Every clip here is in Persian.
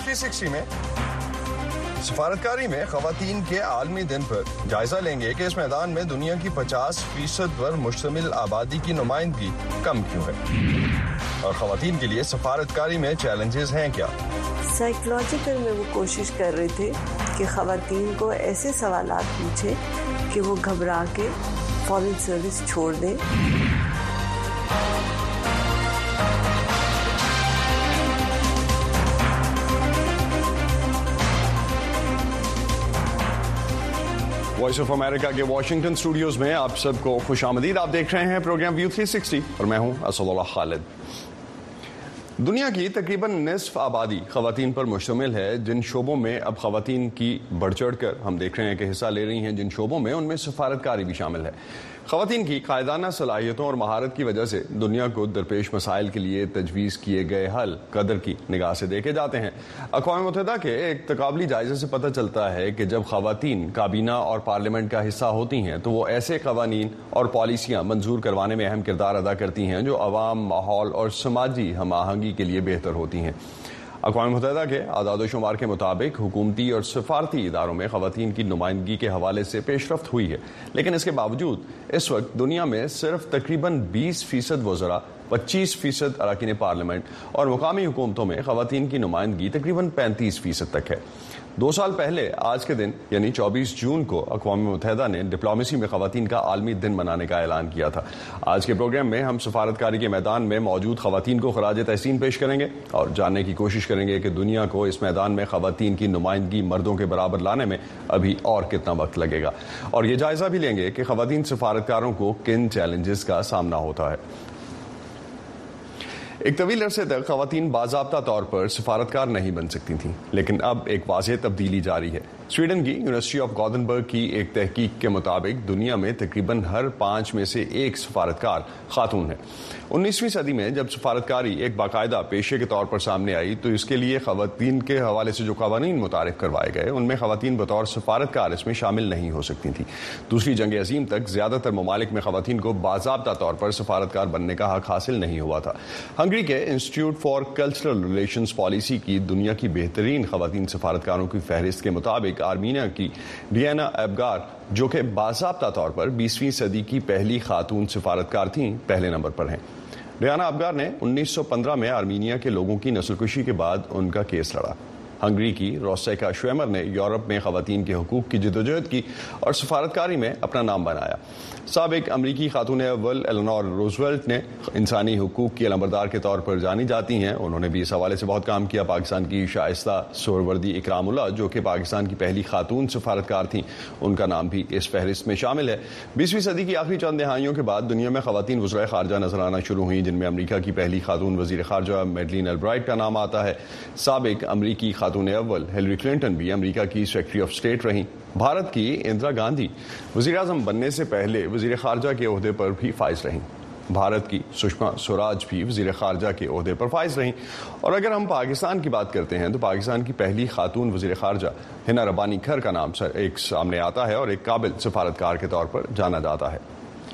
360 میں سفارتکاری میں خواتین کے عالمی دن پر جائزہ لیں گے کہ اس میدان میں دنیا کی 50% پر مشتمل آبادی کی نمائندگی کم کیوں ہے، اور خواتین کے لیے سفارتکاری میں چیلنجز ہیں کیا۔ سائیکولوجیکل میں وہ کوشش کر رہے تھے کہ خواتین کو ایسے سوالات پوچھیں کہ وہ گھبرا کے فارن سروس چھوڑ دیں۔ وائس آف امریکہ کے واشنگٹن اسٹوڈیوز میں آپ سب کو خوش آمدید۔ آپ دیکھ رہے ہیں پروگرام ویو 360 اور میں ہوں اسد اللہ خالد۔ دنیا کی تقریباً نصف آبادی خواتین پر مشتمل ہے۔ جن شعبوں میں اب خواتین کی بڑھ چڑھ کر ہم دیکھ رہے ہیں کہ حصہ لے رہی ہیں، جن شعبوں میں ان میں سفارتکاری بھی شامل ہے۔ خواتین کی قائدانہ صلاحیتوں اور مہارت کی وجہ سے دنیا کو درپیش مسائل کے لیے تجویز کیے گئے حل قدر کی نگاہ سے دیکھے جاتے ہیں۔ اقوام متحدہ کے ایک تقابلی جائزے سے پتہ چلتا ہے کہ جب خواتین کابینہ اور پارلیمنٹ کا حصہ ہوتی ہیں تو وہ ایسے قوانین اور پالیسیاں منظور کروانے میں اہم کردار ادا کرتی ہیں جو عوام، ماحول اور سماجی ہم آہنگی کے لیے بہتر ہوتی ہیں۔ اقوام متحدہ کے اعداد و شمار کے مطابق حکومتی اور سفارتی اداروں میں خواتین کی نمائندگی کے حوالے سے پیش رفت ہوئی ہے، لیکن اس کے باوجود اس وقت دنیا میں صرف تقریباً 20% وزراء، 25% اراکین پارلیمنٹ اور مقامی حکومتوں میں خواتین کی نمائندگی تقریباً 35% تک ہے۔ 2 سال پہلے آج کے دن یعنی 24 جون کو اقوام متحدہ نے ڈپلومیسی میں خواتین کا عالمی دن منانے کا اعلان کیا تھا۔ آج کے پروگرام میں ہم سفارتکاری کے میدان میں موجود خواتین کو خراج تحسین پیش کریں گے اور جاننے کی کوشش کریں گے کہ دنیا کو اس میدان میں خواتین کی نمائندگی مردوں کے برابر لانے میں ابھی اور کتنا وقت لگے گا، اور یہ جائزہ بھی لیں گے کہ خواتین سفارتکاروں کو کن چیلنجز کا سامنا ہوتا ہے۔ ایک طویل عرصے تک خواتین باضابطہ طور پر سفارتکار نہیں بن سکتی تھیں، لیکن اب ایک واضح تبدیلی جاری ہے۔ سویڈن کی یونیورسٹی آف گوتھنبرگ کی ایک تحقیق کے مطابق دنیا میں تقریباً ہر 5 میں سے 1 سفارتکار خاتون ہے۔ 19ویں صدی میں جب سفارتکاری ایک باقاعدہ پیشے کے طور پر سامنے آئی تو اس کے لیے خواتین کے حوالے سے جو قوانین متعارف کروائے گئے ان میں خواتین بطور سفارتکار اس میں شامل نہیں ہو سکتی تھیں۔ دوسری جنگ عظیم تک زیادہ تر ممالک میں خواتین کو باضابطہ طور پر سفارتکار بننے کا حق حاصل نہیں ہوا تھا۔ ہنگری کے انسٹیٹیوٹ فار کلچرل ریلیشنز پالیسی کی دنیا کی بہترین خواتین سفارتکاروں کی فہرست کے مطابق آرمینیا کی ڈیانا ایبگار، جو کہ باضابطہ طور پر 20ویں صدی کی پہلی خاتون سفارتکار تھیں، پہلے نمبر پر ہیں۔ ڈیانا ایبگار نے 1915 میں آرمینیا کے لوگوں کی نسل کشی کے بعد ان کا کیس لڑا۔ ہنگری کی روسیکا شویمر نے یورپ میں خواتین کے حقوق کی جدوجہد کی اور سفارتکاری میں اپنا نام بنایا۔ سابق امریکی خاتون اول ایلنور روزویلٹ نے انسانی حقوق کی علمبردار کے طور پر جانی جاتی ہیں، انہوں نے بھی اس حوالے سے بہت کام کیا۔ پاکستان کی شائستہ سہروردی اکرام اللہ، جو کہ پاکستان کی پہلی خاتون سفارتکار تھیں، ان کا نام بھی اس فہرست میں شامل ہے۔ 20ویں صدی کی آخری چند دہائیوں کے بعد دنیا میں خواتین وزرائے خارجہ نظر آنا شروع ہوئیں، جن میں امریکہ کی پہلی خاتون وزیر خارجہ میڈلین البرائٹ کا نام آتا ہے۔ سابق امریکی خاتون اول ہلری کلنٹن بھی امریکہ کی سیکرٹری آف اسٹیٹ رہیں۔ بھارت کی اندرا گاندھی وزیر اعظم بننے سے پہلے وزیر خارجہ کے عہدے پر بھی فائز رہیں۔ بھارت کی سشما سوراج بھی وزیر خارجہ کے عہدے پر فائز رہیں۔ اور اگر ہم پاکستان کی بات کرتے ہیں تو پاکستان کی پہلی خاتون وزیر خارجہ ہنا ربانی کھر کا نام ایک سامنے آتا ہے اور ایک قابل سفارتکار کے طور پر جانا جاتا ہے۔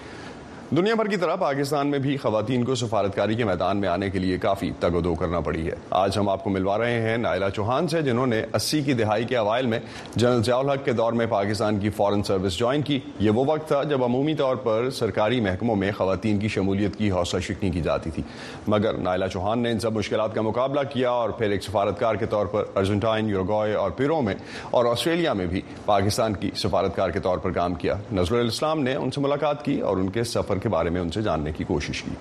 دنیا بھر کی طرح پاکستان میں بھی خواتین کو سفارتکاری کے میدان میں آنے کے لیے کافی تگ و دو کرنا پڑی ہے۔ آج ہم آپ کو ملوا رہے ہیں نائلہ چوہان سے، جنہوں نے 80 کی دہائی کے اوائل میں جنرل ضیاء الحق کے دور میں پاکستان کی فارن سروس جوائن کی۔ یہ وہ وقت تھا جب عمومی طور پر سرکاری محکموں میں خواتین کی شمولیت کی حوصلہ شکنی کی جاتی تھی، مگر نائلہ چوہان نے ان سب مشکلات کا مقابلہ کیا اور پھر ایک سفارتکار کے طور پر ارجنٹائن، یوروگوئے اور پیرو میں اور آسٹریلیا میں بھی پاکستان کی سفارتکار کے طور پر کام کیا۔ نظر الاسلام نے ان سے ملاقات کی اور ان کے سفر کے بارے میں ان سے جاننے کی کوشش کی۔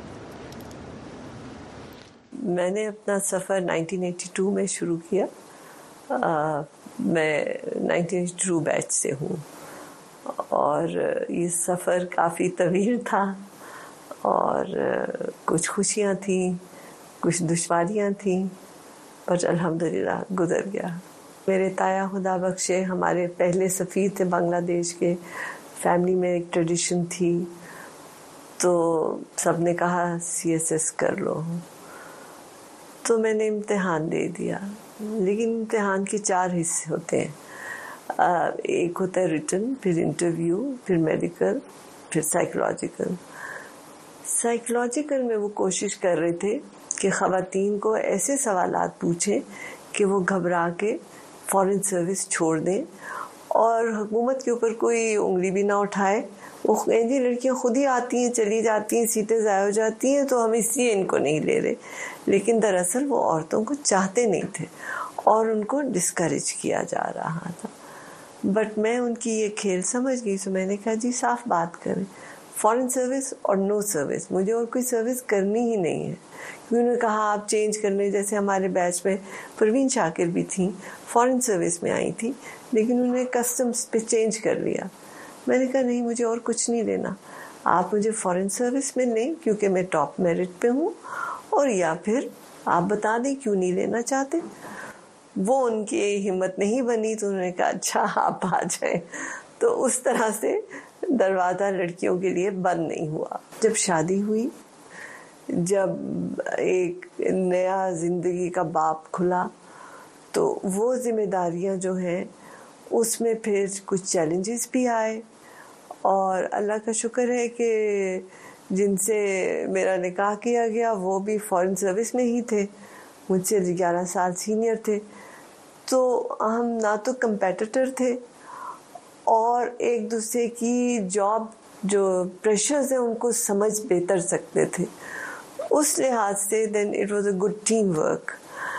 میں نے اپنا سفر 1982 میں شروع کیا۔ میں 1982 بیچ سے ہوں اور یہ سفر کافی طویل تھا اور کچھ خوشیاں تھیں، کچھ دشواریاں تھیں، پر الحمدللہ گزر گیا۔ میرے تایا خدا بخشے ہمارے پہلے سفیر تھے بنگلہ دیش کے، فیملی میں ایک ٹریڈیشن تھی، تو سب نے کہا CSS کر لو، تو میں نے امتحان دے دیا۔ لیکن امتحان کے 4 حصے ہوتے ہیں، ایک ہوتا ہے ریٹن، پھر انٹرویو، پھر میڈیکل، پھر سائیکولوجیکل۔ سائیکولوجیکل میں وہ کوشش کر رہے تھے کہ خواتین کو ایسے سوالات پوچھیں کہ وہ گھبرا کے فورن سروس چھوڑ دیں اور حکومت کے اوپر کوئی انگلی بھی نہ اٹھائے. وہ کہیں لڑکیاں خود ہی آتی ہیں چلی جاتی ہیں سیٹیں ضائع ہو جاتی ہیں تو ہم اس لیے ان کو نہیں لے رہے. لیکن دراصل وہ عورتوں کو چاہتے نہیں تھے اور ان کو ڈسکریج کیا جا رہا تھا. بٹ میں ان کی یہ کھیل سمجھ گئی تو میں نے کہا جی صاف بات کریں, فورن سروس اور نو سروس, مجھے اور کوئی سروس کرنی ہی نہیں ہے. انہوں نے کہا آپ چینج کرنے, جیسے ہمارے بیچ میں پروین شاکر بھی تھیں, فورن سروس میں آئی تھی لیکن انہوں نے کسٹمز پہ چینج کر لیا. میں نے کہا نہیں مجھے اور کچھ نہیں لینا, آپ مجھے فورن سروس میں لیں کیونکہ میں ٹاپ میرٹ پہ ہوں, اور یا پھر آپ بتا دیں کیوں نہیں لینا چاہتے. وہ ان کی ہمت نہیں بنی تو انہوں نے کہا اچھا آپ آ جائیں. تو اس طرح سے دروازہ لڑکیوں کے لیے بند نہیں ہوا. جب شادی ہوئی, جب ایک نیا زندگی کا باب کھلا تو وہ ذمہ داریاں جو ہیں اس میں پھر کچھ چیلنجز بھی آئے, اور اللہ کا شکر ہے کہ جن سے میرا نکاح کیا گیا وہ بھی فورن سروس میں ہی تھے, مجھ سے 11 سال سینئر تھے. تو ہم نہ تو کمپیٹیٹر تھے اور ایک دوسرے کی جاب جو پریشرز ہیں ان کو سمجھ بہتر سکتے تھے. اس لحاظ سے دین اٹ واز اے گڈ ٹیم ورک.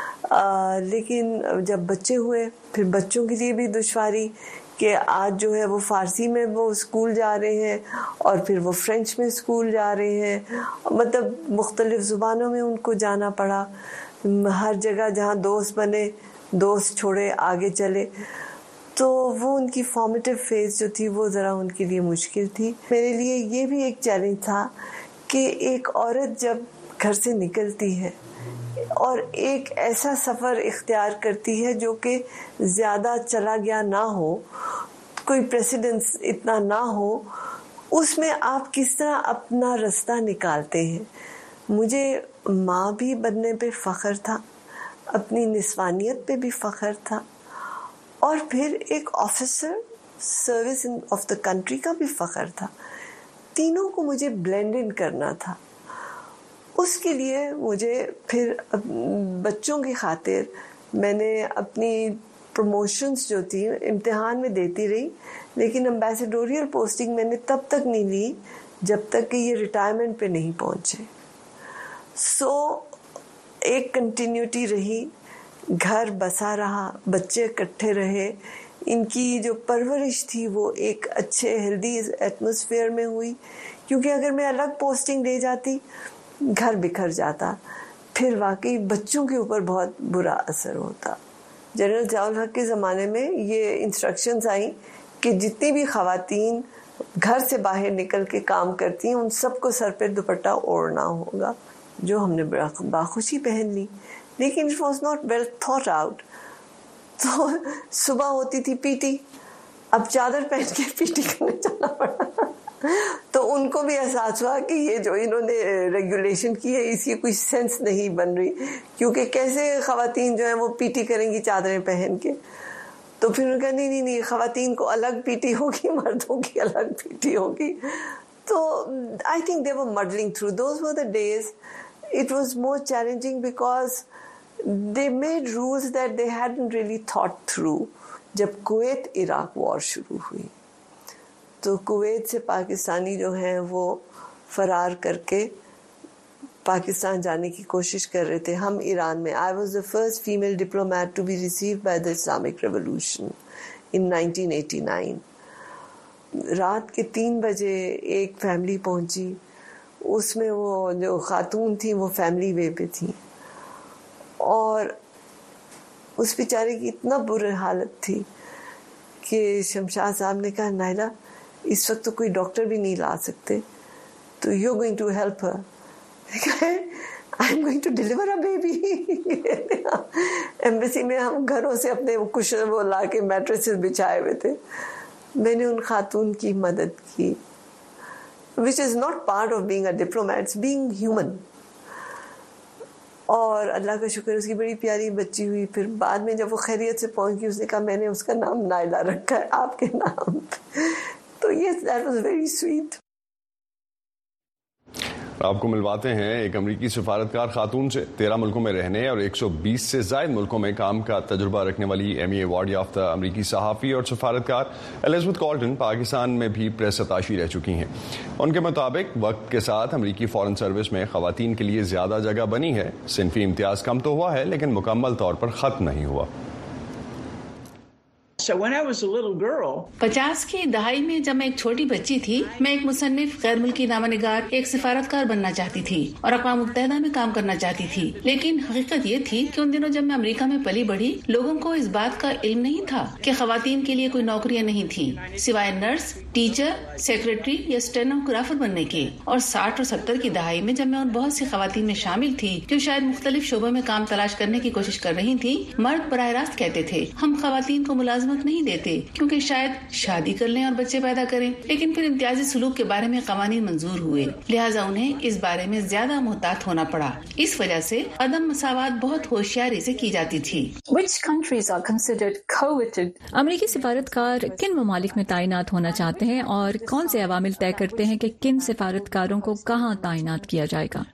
لیکن جب بچے ہوئے پھر بچوں کے لیے بھی دشواری کہ آج جو ہے وہ فارسی میں وہ اسکول جا رہے ہیں اور پھر وہ فرینچ میں اسکول جا رہے ہیں, مطلب مختلف زبانوں میں ان کو جانا پڑا. ہر جگہ جہاں دوست بنے دوست چھوڑے آگے چلے. تو وہ ان کی فارمیٹیو فیز جو تھی وہ ذرا ان کے لیے مشکل تھی. میرے لیے یہ بھی ایک چیلنج تھا کہ ایک عورت جب گھر سے نکلتی ہے اور ایک ایسا سفر اختیار کرتی ہے جو کہ زیادہ چلا گیا نہ ہو, کوئی پریسیڈنس اتنا نہ ہو, اس میں آپ کس طرح اپنا رستہ نکالتے ہیں. مجھے ماں بھی بننے پہ فخر تھا, اپنی نسوانیت پہ بھی فخر تھا, اور پھر ایک آفیسر سروس آف دا کنٹری کا بھی فخر تھا. تینوں کو مجھے بلینڈ ان کرنا تھا. اس کے لیے مجھے پھر بچوں کی خاطر میں نے اپنی پروموشنز جو تھی امتحان میں دیتی رہی, لیکن امبیسڈوریل پوسٹنگ میں نے تب تک نہیں لی جب تک کہ یہ ریٹائرمنٹ پہ نہیں پہنچے. سو ایک کنٹینیوٹی رہی, گھر بسا رہا, بچے اکٹھے رہے, ان کی جو پرورش تھی وہ ایک اچھے ہیلدی ایٹماسفیئر میں ہوئی. کیونکہ اگر میں الگ پوسٹنگ لے جاتی گھر بکھر جاتا, پھر واقعی بچوں کے اوپر بہت برا اثر ہوتا. جنرل ضیاء الحق کے زمانے میں یہ انسٹرکشنز آئیں کہ جتنی بھی خواتین گھر سے باہر نکل کے کام کرتی ہیں ان سب کو سر پہ دوپٹہ اوڑھنا ہوگا, جو ہم نے باخوشی پہن لی. لیکن اٹ واز ناٹ ویل تھاٹ آؤٹ. تو صبح ہوتی تھی پی ٹی, اب چادر پہن کے پی ٹی کرنے جانا پڑا. تو ان کو بھی احساس ہوا کہ یہ جو انہوں نے ریگولیشن کی ہے اس کی کوئی سینس نہیں بن رہی, کیونکہ کیسے خواتین جو ہیں وہ پی ٹی کریں گی چادریں پہن کے. تو پھر انہوں نے کہا نہیں, خواتین کو الگ پی ٹی ہوگی, مردوں کی الگ پی ٹی ہوگی. تو آئی تھنک دے ور مڈلنگ تھرو. دوز ور دا ڈیز. It was more challenging because they made rules that they hadn't really thought through. جب کویت عراق وار شروع ہوئی تو کویت سے پاکستانی جو ہیں وہ فرار کر کے پاکستان جانے کی کوشش کر رہے تھے. ہم ایران میں. I was the first female diplomat to be received by the Islamic Revolution in 1989. رات کے 3 بجے ایک فیملی پہنچی, اس میں وہ جو خاتون تھیں وہ فیملی وے پہ تھیں, اور اس بیچارے کی اتنا بری حالت تھی کہ شمشاد صاحب نے کہا نائلہ اس وقت تو کوئی ڈاکٹر بھی نہیں لا سکتے, تو یو گوئنگ ٹو ہیلپ ہر. آئی ایم گوئنگ ٹو ڈیلیور اے بیبی. ایمبیسی میں ہم گھروں سے اپنے کچھ وہ لا کے میٹریسز بچھائے ہوئے تھے. میں نے ان خاتون کی مدد کی, which is not part of being a diplomat, it's being human. اور اللہ کا شکر اس کی بڑی پیاری بچی ہوئی. پھر بعد میں جب وہ خیریت سے پہنچ گئی اس نے کہا میں نے اس کا نام نائلہ رکھا ہے آپ کے نام. تو yes, that was very sweet. آپ کو ملواتے ہیں ایک امریکی سفارتکار خاتون سے 13 ملکوں میں رہنے اور 120 سے زائد ملکوں میں کام کا تجربہ رکھنے والی ایمی ایوارڈ یافتہ امریکی صحافی اور سفارتکار الزبتھ کالٹن پاکستان میں بھی پریس اتاشی رہ چکی ہیں. ان کے مطابق وقت کے ساتھ امریکی فارن سروس میں خواتین کے لیے زیادہ جگہ بنی ہے. صنفی امتیاز کم تو ہوا ہے لیکن مکمل طور پر ختم نہیں ہوا. So when I was a little girl, 50 کی دہائی میں جب میں ایک چھوٹی بچی تھی میں ایک مصنف، غیر ملکی نامہ نگار، ایک سفارتکار بننا چاہتی تھی اور اقوام متحدہ میں کام کرنا چاہتی تھی. لیکن حقیقت یہ تھی کہ ان دنوں جب میں امریکہ میں پلی بڑھی لوگوں کو اس بات کا علم نہیں تھا کہ خواتین کے لیے کوئی نوکریاں نہیں تھیں سوائے نرس، ٹیچر، سیکرٹری یا اسٹینوگرافر بننے کے. اور 60 اور 70 کی دہائی میں جب میں ان بہت سی خواتین میں شامل تھی جو شاید مختلف شعبوں میں کام تلاش کرنے کی کوشش کر رہی تھی، مرد براہ راست کہتے تھے ہم خواتین کو ملازمت نہیں دیتے کیونکہ شاید شادی کر لیں اور بچے پیدا کریں. لیکن پھر امتیازی سلوک کے بارے میں قوانین منظور ہوئے، لہٰذا انہیں اس بارے میں زیادہ محتاط ہونا پڑا. اس وجہ سے عدم مساوات بہت ہوشیاری سے کی جاتی تھی. امریکی سفارتکار کن ممالک میں تعینات ہونا چاہتے ہیں اور کون سے عوامل طے کرتے ہیں کہ کن سفارتکاروں کو کہاں تعینات کیا جائے گا؟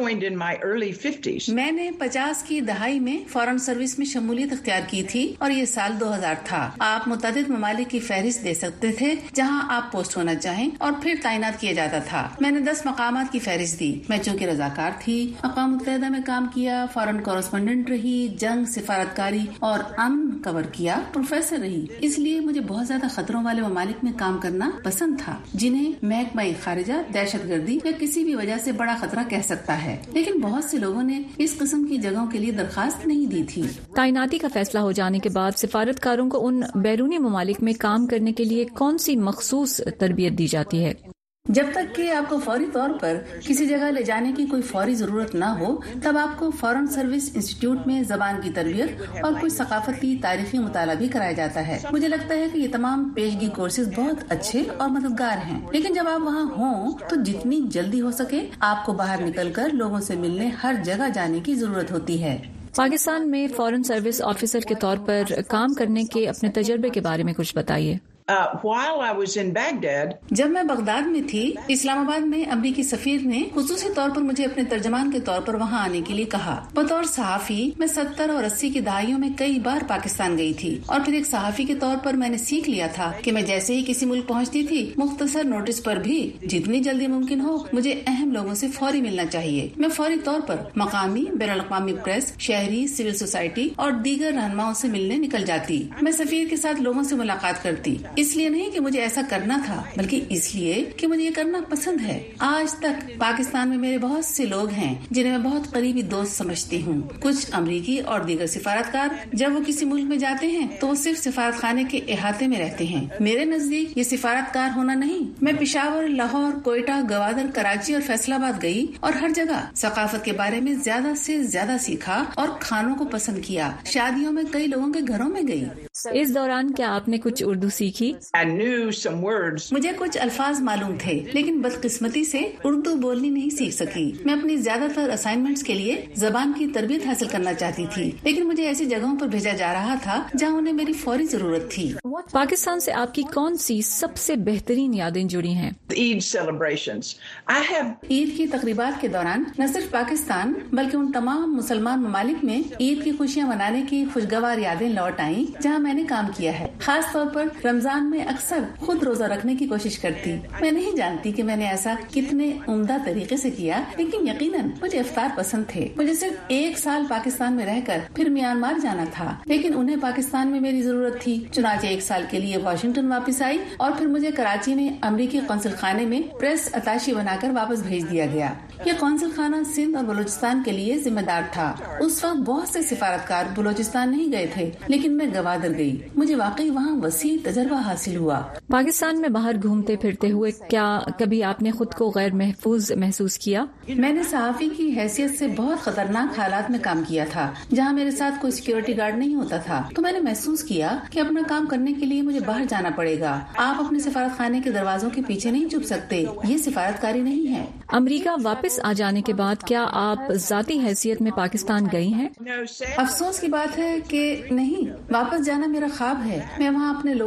میں نے 50 کی دہائی میں فارن سروس میں شمولیت اختیار کی تھی اور یہ سال 2000 تھا. آپ متعدد ممالک کی فہرست دے سکتے تھے جہاں آپ پوسٹ ہونا چاہیں اور پھر تعینات کیا جاتا تھا. میں نے 10 مقامات کی فہرست دی. میں چونکہ رضاکار تھی، اقوام متحدہ میں کام کیا، فارن کورسپونڈنٹ رہی، جنگ، سفارتکاری اور امن کور کیا، پروفیسر رہی. اس لیے مجھے بہت زیادہ خطروں والے ممالک میں کام کرنا پسند تھا جنہیں محکمہ خارجہ دہشت گردی یا کسی بھی وجہ سے بڑا خطرہ کہہ سکتا ہے. لیکن بہت سے لوگوں نے اس قسم کی جگہوں کے لیے درخواست نہیں دی تھی. تعیناتی کا فیصلہ ہو جانے کے بعد سفارتکاروں کو ان بیرونی ممالک میں کام کرنے کے لیے کون سی مخصوص تربیت دی جاتی ہے؟ جب تک کہ آپ کو فوری طور پر کسی جگہ لے جانے کی کوئی فوری ضرورت نہ ہو تب آپ کو فارن سروس انسٹیٹیوٹ میں زبان کی تربیت اور کچھ ثقافتی تاریخی مطالعہ بھی کرایا جاتا ہے. مجھے لگتا ہے کہ یہ تمام پیشگی کورسز بہت اچھے اور مددگار ہیں. لیکن جب آپ وہاں ہوں تو جتنی جلدی ہو سکے آپ کو باہر نکل کر لوگوں سے ملنے ہر جگہ جانے کی ضرورت ہوتی ہے. پاکستان میں فارن سروس آفیسر کے طور پر کام کرنے کے اپنے تجربے کے بارے میں کچھ بتائیے. while I was in Baghdad, جب میں بغداد میں تھی اسلام آباد میں امریکی سفیر نے خصوصی طور پر مجھے اپنے ترجمان کے طور پر وہاں آنے کے لیے کہا. بطور صحافی میں 70 اور 80 کی دہائیوں میں کئی بار پاکستان گئی تھی اور پھر ایک صحافی کے طور پر میں نے سیکھ لیا تھا کہ میں جیسے ہی کسی ملک پہنچتی تھی مختصر نوٹس پر بھی جتنی جلدی ممکن ہو مجھے اہم لوگوں سے فوری ملنا چاہیے. میں فوری طور پر مقامی، بین الاقوامی پریس، شہری، سول سوسائٹی اور دیگر رہنماؤں سے ملنے نکل جاتی. میں سفیر کے ساتھ لوگوں سے ملاقات کرتی، اس لیے نہیں کہ مجھے ایسا کرنا تھا بلکہ اس لیے کہ مجھے یہ کرنا پسند ہے. آج تک پاکستان میں میرے بہت سے لوگ ہیں جنہیں میں بہت قریبی دوست سمجھتی ہوں. کچھ امریکی اور دیگر سفارتکار جب وہ کسی ملک میں جاتے ہیں تو وہ صرف سفارت خانے کے احاطے میں رہتے ہیں. میرے نزدیک یہ سفارتکار ہونا نہیں. میں پشاور، لاہور، کوئٹہ، گوادر، کراچی اور فیصل آباد گئی اور ہر جگہ ثقافت کے بارے میں زیادہ سے زیادہ سیکھا اور کھانوں کو پسند کیا. شادیوں میں کئی لوگوں کے گھروں میں گئی. اس دوران کیا آپ نے کچھ اردو سیکھی؟ مجھے کچھ الفاظ معلوم تھے لیکن بدقسمتی سے اردو بولنی نہیں سیکھ سکی. میں اپنی زیادہ تر اسائنمنٹس کے لیے زبان کی تربیت حاصل کرنا چاہتی تھی لیکن مجھے ایسی جگہوں پر بھیجا جا رہا تھا جہاں انہیں میری فوری ضرورت تھی. پاکستان سے آپ کی کون سی سب سے بہترین یادیں جڑی ہیں؟ عید کی تقریبات کے دوران نہ صرف پاکستان بلکہ ان تمام مسلمان ممالک میں عید کی خوشیاں منانے کی خوشگوار یادیں لوٹ آئیں جہاں میں نے کام کیا ہے. خاص طور پر رمضان میں اکثر خود روزہ رکھنے کی کوشش کرتی. میں نہیں جانتی کہ میں نے ایسا کتنے عمدہ طریقے سے کیا لیکن یقیناً مجھے افطار پسند تھے. مجھے صرف 1 سال پاکستان میں رہ کر پھر میانمار جانا تھا لیکن انہیں پاکستان میں میری ضرورت تھی. چنانچہ 1 سال کے لیے واشنگٹن واپس آئی اور پھر مجھے کراچی میں امریکی قونصل خانے میں پریس اتاشی بنا کر واپس بھیج دیا گیا. یہ قونصل خانہ سندھ اور بلوچستان کے لیے ذمہ دار تھا. اس وقت بہت سے سفارتکار بلوچستان نہیں گئے تھے لیکن میں گوادر گئی. مجھے واقعی وہاں وسیع تجربہ حاصل ہوا. پاکستان میں باہر گھومتے پھرتے ہوئے کیا کبھی آپ نے خود کو غیر محفوظ محسوس کیا؟ میں نے صحافی کی حیثیت سے بہت خطرناک حالات میں کام کیا تھا جہاں میرے ساتھ کوئی سیکیورٹی گارڈ نہیں ہوتا تھا تو میں نے محسوس کیا کہ اپنا کام کرنے کے لیے مجھے باہر جانا پڑے گا. آپ اپنے سفارت خانے کے دروازوں کے پیچھے نہیں چھپ سکتے. یہ سفارتکاری نہیں ہے. امریکہ واپس آ جانے کے بعد کیا آپ ذاتی حیثیت میں پاکستان گئی ہیں؟ افسوس کی بات ہے کہ نہیں. واپس جانا میرا خواب ہے. میں وہاں اپنے لوگوں کو یاد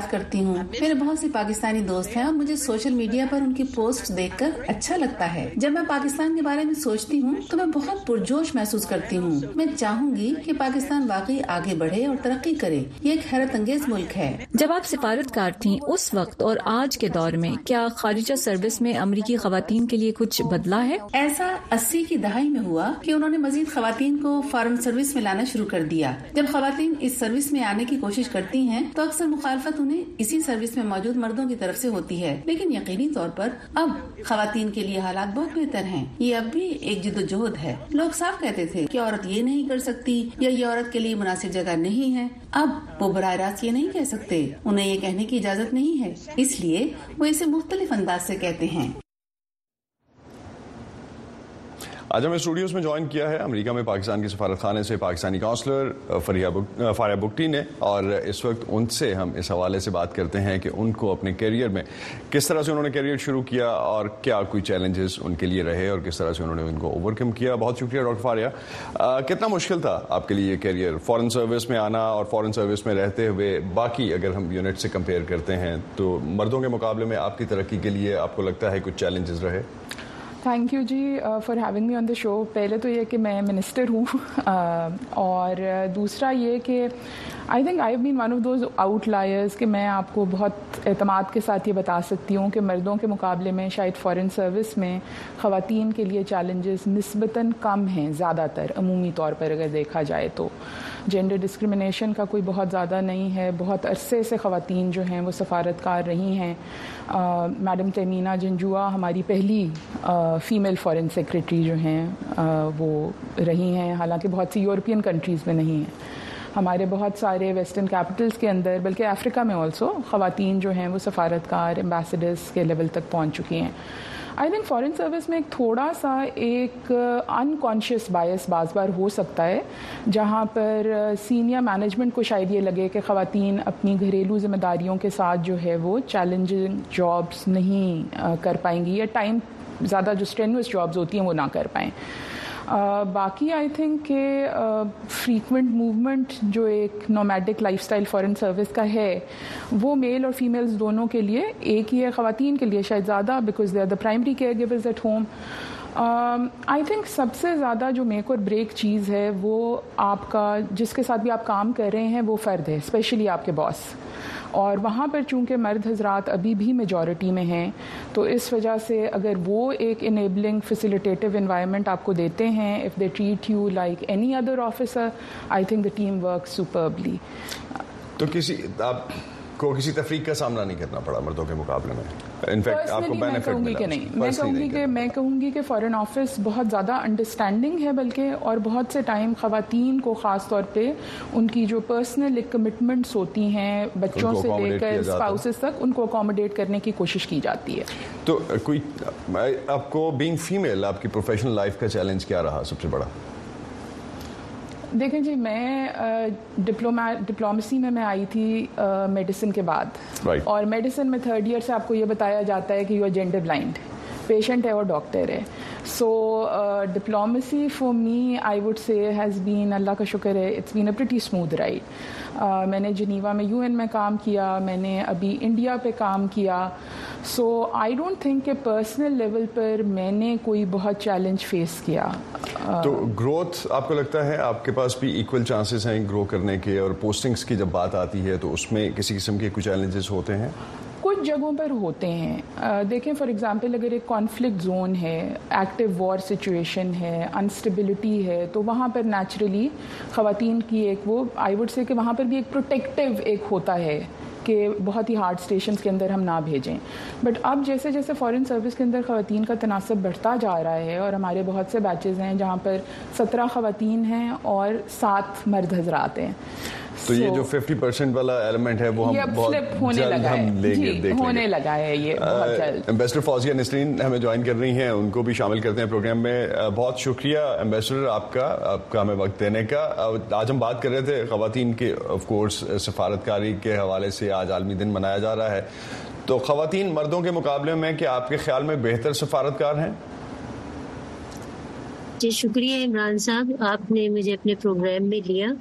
بات کرتی ہوں. میرے بہت سے پاکستانی دوست ہیں اور مجھے سوشل میڈیا پر ان کی پوسٹ دیکھ کر اچھا لگتا ہے. جب میں پاکستان کے بارے میں سوچتی ہوں تو میں بہت پرجوش محسوس کرتی ہوں. میں چاہوں گی کہ پاکستان واقعی آگے بڑھے اور ترقی کرے. یہ ایک حیرت انگیز ملک ہے. جب آپ سفارتکار تھیں اس وقت اور آج کے دور میں کیا خارجہ سروس میں امریکی خواتین کے لیے کچھ بدلا ہے؟ ایسا 80 کی دہائی میں ہوا کہ انہوں نے مزید خواتین کو فارن سروس میں لانا شروع کر دیا. جب خواتین اس سروس میں آنے کی کوشش کرتی ہیں تو اکثر مخالفت انہیں اسی سروس میں موجود مردوں کی طرف سے ہوتی ہے. لیکن یقینی طور پر اب خواتین کے لیے حالات بہت بہتر ہیں. یہ اب بھی ایک جدوجہد ہے. لوگ صاف کہتے تھے کہ عورت یہ نہیں کر سکتی یا یہ عورت کے لیے مناسب جگہ نہیں ہے. اب وہ براہ راست یہ نہیں کہہ سکتے. انہیں یہ کہنے کی اجازت نہیں ہے, اس لیے وہ اسے مختلف انداز سے کہتے ہیں. آج ہمیں اسٹوڈیوز میں جوائن کیا ہے امریکہ میں پاکستان کے سفارت خانے سے پاکستانی کونسلر فاریہ بگٹی نے, اور اس وقت ان سے ہم اس حوالے سے بات کرتے ہیں کہ ان کو اپنے کیریئر میں کس طرح سے انہوں نے کیریئر شروع کیا اور کیا کوئی چیلنجز ان کے لیے رہے اور کس طرح سے انہوں نے ان کو اوور کم کیا. بہت شکریہ ڈاکٹر فاریہ. کتنا مشکل تھا آپ کے لیے یہ کیریئر, فورن سروس میں آنا اور فورن سروس میں رہتے ہوئے باقی اگر ہم یونٹ سے کمپیئر کرتے ہیں تو مردوں کے مقابلے میں آپ کی ترقی کے لیے آپ کو لگتا ہے کچھ چیلنجز رہے؟ تھینک یو جی فار ہیونگ می آن دا شو. پہلے تو یہ کہ میں منسٹر ہوں اور دوسرا یہ کہ آئی تھنک آئی ہیو بین ون آف دوز آؤٹ لائرز کہ میں آپ کو بہت اعتماد کے ساتھ یہ بتا سکتی ہوں کہ مردوں کے مقابلے میں شاید فارن سروس میں خواتین کے لیے چیلنجز نسبتاً کم ہیں زیادہ تر, عمومی طور پر اگر دیکھا جائے تو. جینڈر ڈسکرمنیشن کا کوئی بہت زیادہ نہیں ہے. بہت عرصے سے خواتین جو ہیں وہ سفارتکار رہی ہیں. میڈم تیمینہ جنجوعہ ہماری پہلی فیمیل فارن سیکریٹری جو ہیں وہ رہی ہیں, حالانکہ بہت سی یورپین کنٹریز میں نہیں ہیں. ہمارے بہت سارے ویسٹرن کیپٹلز کے اندر بلکہ افریقہ میں آلسو خواتین جو ہیں وہ سفارتکار ایمبیسڈرز کے لیول تک پہنچ چکی ہیں. آئی تھنک فارن سروس میں ایک تھوڑا سا ایک انکانشیس بائس بعض بار ہو سکتا ہے جہاں پر سینئر مینجمنٹ کو شاید یہ لگے کہ خواتین اپنی گھریلو ذمہ داریوں کے ساتھ جو ہے وہ چیلنجنگ جابس نہیں کر پائیں گی یا ٹائم زیادہ جو اسٹرینوس جابس ہوتی ہیں وہ نہ کر پائیں. باقی آئی تھنک کہ فریکوینٹ موومنٹ جو ایک نومیڈک لائف اسٹائل فارن سروس کا ہے وہ میل اور فیمیلز دونوں کے لیے ایک ہی ہے. خواتین کے لیے شاید زیادہ بیکاز دے آر دا پرائمری کیئر گیورز ایٹ ہوم. آئی تھنک سب سے زیادہ جو میک اور بریک چیز ہے وہ آپ کا جس کے ساتھ بھی آپ کام کر رہے ہیں وہ فرد ہے, اسپیشلی آپ کے باس. اور وہاں پر چونکہ مرد حضرات ابھی بھی میجورٹی میں ہیں تو اس وجہ سے اگر وہ ایک انیبلنگ فیسیلیٹیٹیو انوائرمنٹ آپ کو دیتے ہیں, اف دے ٹریٹ یو لائک اینی ادر آفیسر, آئی تھنک دا ٹیم ورک سپربلی. تو آپ کو کسی تفریق کا سامنا نہیں کرنا پڑا مردوں کے مقابلے میں؟ انفیکٹ آپ کو بینیفٹ ملا؟ میں کہوں گی کہ فارن آفس بہت زیادہ انڈرسٹینڈنگ ہے بلکہ, اور بہت سے ٹائم خواتین کو خاص طور پہ ان کی جو پرسنل کمٹمنٹس ہوتی ہیں بچوں سے لے کر اسپاؤسز تک ان کو اکوموڈیٹ کرنے کی کوشش کی جاتی ہے. تو کوئی آپ کو بینگ فیمیل آپ کی پروفیشنل لائف کا چیلنج کیا رہا سب سے بڑا؟ دیکھیں جی, میں ڈپلومیسی میں آئی تھی میڈیسن کے بعد, اور میڈیسن میں 3rd ایئر سے آپ کو یہ بتایا جاتا ہے کہ یو آر جینڈر بلائنڈ, پیشنٹ ہے اور ڈاکٹر ہے. سو ڈپلومیسی فار می آئی وڈ سے ہیز بین, اللہ کا شکر ہے, اٹس بین اے پریٹی اسموتھ رائڈ. میں نے جنیوا میں UN میں کام کیا, میں نے ابھی انڈیا پہ کام کیا. سو آئی ڈونٹ تھنک کہ پرسنل لیول پر میں نے کوئی بہت چیلنج فیس کیا. تو گروتھ آپ کو لگتا ہے آپ کے پاس بھی ایکول چانسز ہیں گرو کرنے کے, اور پوسٹنگز کی جب بات آتی ہے تو اس میں کسی قسم کے کچھ چیلنجز ہوتے ہیں؟ کچھ جگہوں پر ہوتے ہیں. دیکھیں فار ایگزامپل اگر ایک کانفلکٹ زون ہے, ایکٹیو وار سچویشن ہے, انسٹیبلٹی ہے, تو وہاں پر نیچرلی خواتین کی ایک وہ آئی وڈ سے کہ وہاں پر بھی ایک پروٹیکٹیو ایک ہوتا ہے کہ بہت ہی ہارڈ اسٹیشنز کے اندر ہم نہ بھیجیں. بٹ اب جیسے جیسے فارن سروس کے اندر خواتین کا تناسب بڑھتا جا رہا ہے, اور ہمارے بہت سے بیچز ہیں جہاں پر 17 خواتین ہیں اور 7 مرد حضرات ہیں, تو یہ جو 50% والا ایلیمنٹ ہے وہ ہم بہت جلد ہم لیں گے, ہونے لگا ہے یہ بہت جلد. ایمبیسڈر فوزیہ نسرین ہمیں جوائن کر رہی ہیں, ان کو بھی شامل کرتے ہیں پروگرام میں. بہت شکریہ ایمبیسڈر آپ کا ہمیں وقت دینے کا. آج ہم بات کر رہے تھے خواتین کے آف کورس سفارتکاری کے حوالے سے, آج عالمی دن منایا جا رہا ہے. تو خواتین مردوں کے مقابلے میں کیا آپ کے خیال میں بہتر سفارتکار ہیں؟ جی شکریہ عمران صاحب, آپ نے مجھے اپنے پروگرام میں لیا.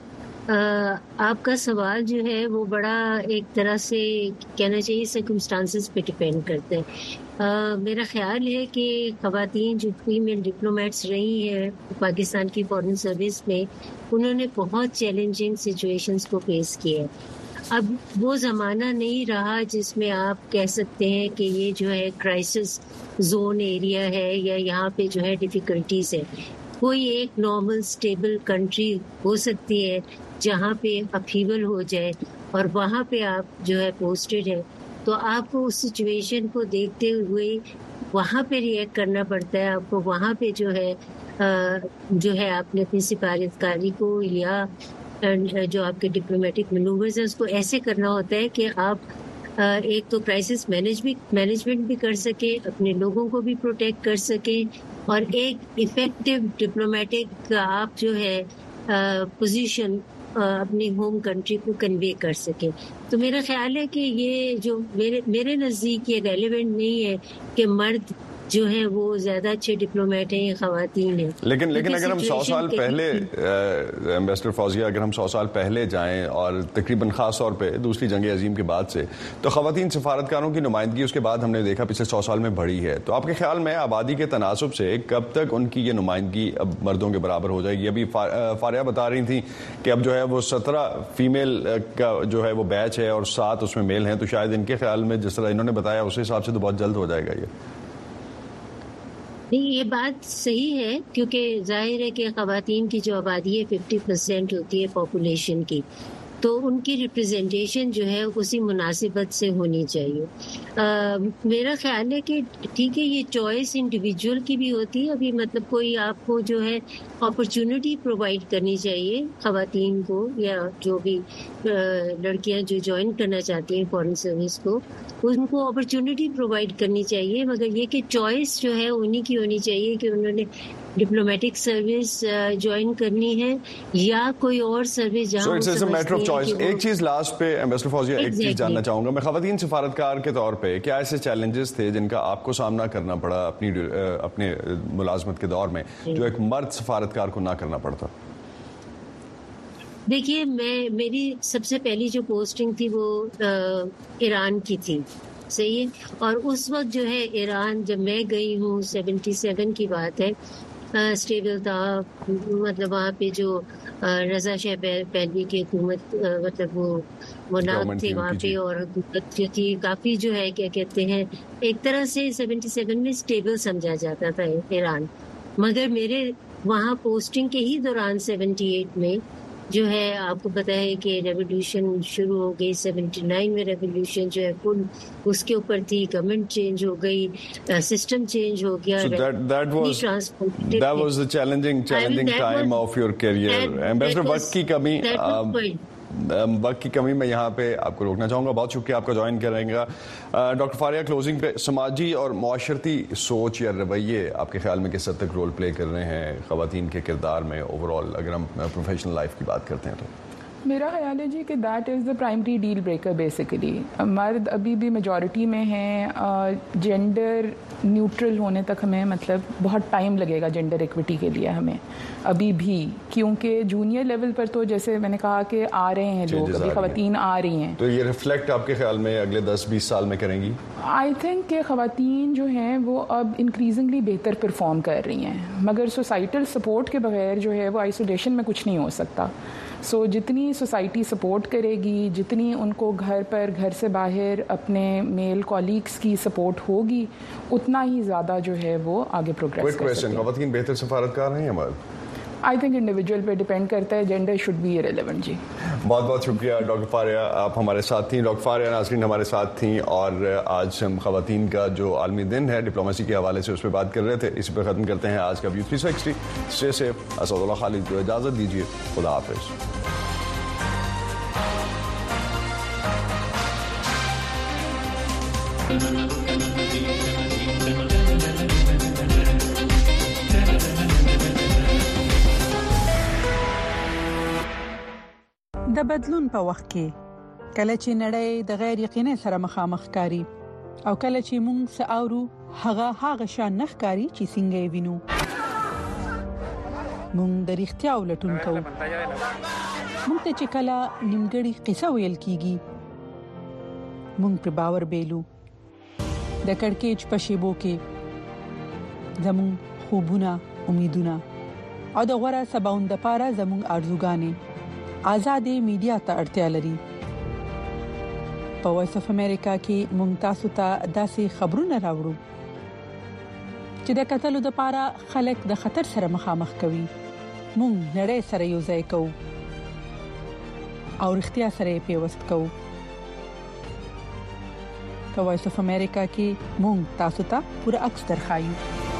آپ کا سوال جو ہے وہ بڑا ایک طرح سے کہنا چاہیے سرکمسٹانسز پہ ڈپینڈ کرتے ہیں. میرا خیال ہے کہ خواتین جو فیمیل ڈپلومیٹس رہی ہیں پاکستان کی فارن سروس میں، انہوں نے بہت چیلنجنگ سچویشنز کو فیس کیا ہے. اب وہ زمانہ نہیں رہا جس میں آپ کہہ سکتے ہیں کہ یہ جو ہے کرائسس زون ایریا ہے یا یہاں پہ جو ہے ڈیفیکلٹیز ہے. کوئی ایک نارمل اسٹیبل کنٹری ہو سکتی ہے جہاں پہ اپہیول ہو جائے اور وہاں پہ آپ جو ہے پوسٹڈ ہے، تو آپ کو اس سچویشن کو دیکھتے ہوئے وہاں پہ ریئیکٹ کرنا پڑتا ہے. آپ کو وہاں پہ جو ہے آپ نے اپنی سفارتکاری کو یا جو آپ کے ڈپلومیٹک مینوورز ہیں اس کو ایسے کرنا ہوتا ہے کہ آپ ایک تو کرائسس مینجمنٹ بھی کر سکیں، اپنے لوگوں کو بھی پروٹیکٹ کر سکیں، اور ایک افیکٹو ڈپلومیٹک آپ جو ہے پوزیشن اپنی ہوم کنٹری کو کنوے کر سکیں. تو میرا خیال ہے کہ یہ جو میرے نزدیک یہ ریلیونٹ نہیں ہے کہ مرد جو ہیں وہ زیادہ اچھے ڈپلومیٹ ہیں یا خواتین ہیں. لیکن اگر ہم 100 سال پہلے ایمبیسڈر فوزیہ، اگر ہم 100 سال پہلے جائیں اور تقریباً خاص طور پہ دوسری جنگ عظیم کے بعد سے، تو خواتین سفارتکاروں کی نمائندگی اس کے بعد ہم نے دیکھا پچھلے 100 سال میں بڑھی ہے. تو آپ کے خیال میں آبادی کے تناسب سے کب تک ان کی یہ نمائندگی اب مردوں کے برابر ہو جائے گی؟ ابھی فاریہ بتا رہی تھیں کہ اب جو ہے وہ 17 فیمیل کا جو ہے وہ بیچ ہے اور 7 اس میں میل ہیں، تو شاید ان کے خیال میں جس طرح انہوں نے بتایا اس حساب سے تو بہت جلد ہو جائے گا یہ. نہیں، یہ بات صحیح ہے کیونکہ ظاہر ہے کہ خواتین کی جو آبادی ہے 50% ہوتی ہے پاپولیشن کی، تو ان کی ریپرزینٹیشن جو ہے اسی مناسبت سے ہونی چاہیے. میرا خیال ہے کہ ٹھیک ہے، یہ چوائس انڈیویجول کی بھی ہوتی ہے. ابھی مطلب کوئی آپ کو جو ہے اپرچونٹی پرووائڈ کرنی چاہیے خواتین کو یا جو بھی لڑکیاں جو جوائن کرنا چاہتی ہیں فارن سروس کو، ان کو اپرچونٹی پرووائڈ کرنی چاہیے. مگر یہ کہ چوائس جو ہے انہی کی ہونی چاہیے کہ انہوں نے ڈپلومیٹک سروس جوائن کرنی ہے یا کوئی اور سروس جہاں ایک چیز لاسٹ پہ ایمبیسڈر فوزیہ ایک چیز جاننا چاہوں گا میں، خواتین سفارتکار کے طور پہ کیا ایسے چیلنجز تھے جن کا آپ کو سامنا کرنا پڑا اپنے ملازمت کے دور میں جو ایک مرد سفارتکار کو نہ کرنا پڑتا؟ دیکھیے، میری سب سے پہلی جو پوسٹنگ تھی وہ ایران کی تھی، صحیح ہے. اور اس وقت جو ہے ایران جب میں گئی ہوں 77 کی بات ہے، اسٹیبل تھا. مطلب وہاں پہ جو رضا شاہ پہلوی کی حکومت مطلب وہ ناب تھے وہاں پہ، اور حکومت جو تھی کافی جو ہے کیا کہتے ہیں ایک طرح سے 77 میں اسٹیبل سمجھا جاتا تھا ایران. مگر میرے وہاں پوسٹنگ کے ہی دوران 78 میں جو ہے آپ کو پتا ہے کہ ریولیوشن شروع ہو گئی. 79 میں ریولیوشن جو ہے فل اس کے اوپر تھی، گورنمنٹ چینج ہو گئی، سسٹم چینج ہو گیا. That was the challenging time of your career. Ambassador, وقت کی کمی میں یہاں پہ آپ کو روکنا چاہوں گا. بہت شکریہ آپ کا جوائن کریں گا. ڈاکٹر فاریہ، کلوزنگ پہ سماجی اور معاشرتی سوچ یا رویے آپ کے خیال میں کس حد تک رول پلے کر رہے ہیں خواتین کے کردار میں اوور آل، اگر ہم پروفیشنل لائف کی بات کرتے ہیں تو؟ میرا خیال ہے جی کہ دیٹ از دا پرائمری ڈیل بریکر بیسیکلی. مرد ابھی بھی میجورٹی میں ہیں. جینڈر نیوٹرل ہونے تک ہمیں مطلب بہت ٹائم لگے گا جینڈر ایکوٹی کے لیے ہمیں ابھی بھی، کیونکہ جونیئر لیول پر تو جیسے میں نے کہا کہ آ رہے ہیں لوگ، ابھی خواتین آ رہی ہیں. تو یہ ریفلیکٹ آپ کے خیال میں اگلے 10-20 سال میں کریں گی؟ آئی تھنک کہ خواتین جو ہیں وہ اب انکریزنگلی بہتر پرفارم کر رہی ہیں، مگر سوسائٹل سپورٹ کے بغیر جو ہے وہ آئسولیشن میں کچھ نہیں ہو سکتا. سو جتنی سوسائٹی سپورٹ کرے گی، جتنی ان کو گھر پر گھر سے باہر اپنے میل کولیگس کی سپورٹ ہوگی، اتنا ہی زیادہ جو ہے وہ آگے پروگریس کر سکتے ہیں. خواتین بہتر سفارتکار ہیں ہمارے؟ آئی تھنک انڈیویجول پہ ڈیپینڈ کرتا ہے، جینڈر شوڈ بی ریلیونٹ. جی بہت بہت شکریہ ڈاکٹر فاریہ، آپ ہمارے ساتھ تھیں. ڈاکٹر فاریہ ناظرین ہمارے ساتھ تھیں، اور آج ہم خواتین کا جو عالمی دن ہے ڈپلومیسی کے حوالے سے اس پہ بات کر رہے تھے. اسی پہ ختم کرتے ہیں آج کا ویو 360. اسٹے سیف. اسد اللہ خالد کو اجازت دیجیے. خدا حافظ. د بدلون په وخت کې کله چې نړۍ د غیر یقیني سره مخامخ کاری او کله چې موږ ساورو هغه شان نخ کاری چې څنګه وینو موږ د اړتیا ولټون کوو. مونږ ته چې کله نیمګړی قصه ویل کیږي مونږ پر باور بیلو د کڑکېچ په شیبو کې زمون خوبونه امیدونه او د غوړه سباوند لپاره زمون ارزوګانې آزادې میډیا ته اړتیا لري په وایس اف امریکا کې مونږ تاسو ته داسې خبرونه راوړو چې د قتل لپاره خلک د خطر سره مخامخ کوي مونږ نړۍ سره یو ځای کوو او اړتیا سره پیوست کوو په وایس اف امریکا کې مونږ تاسو ته پوره عکس درخایو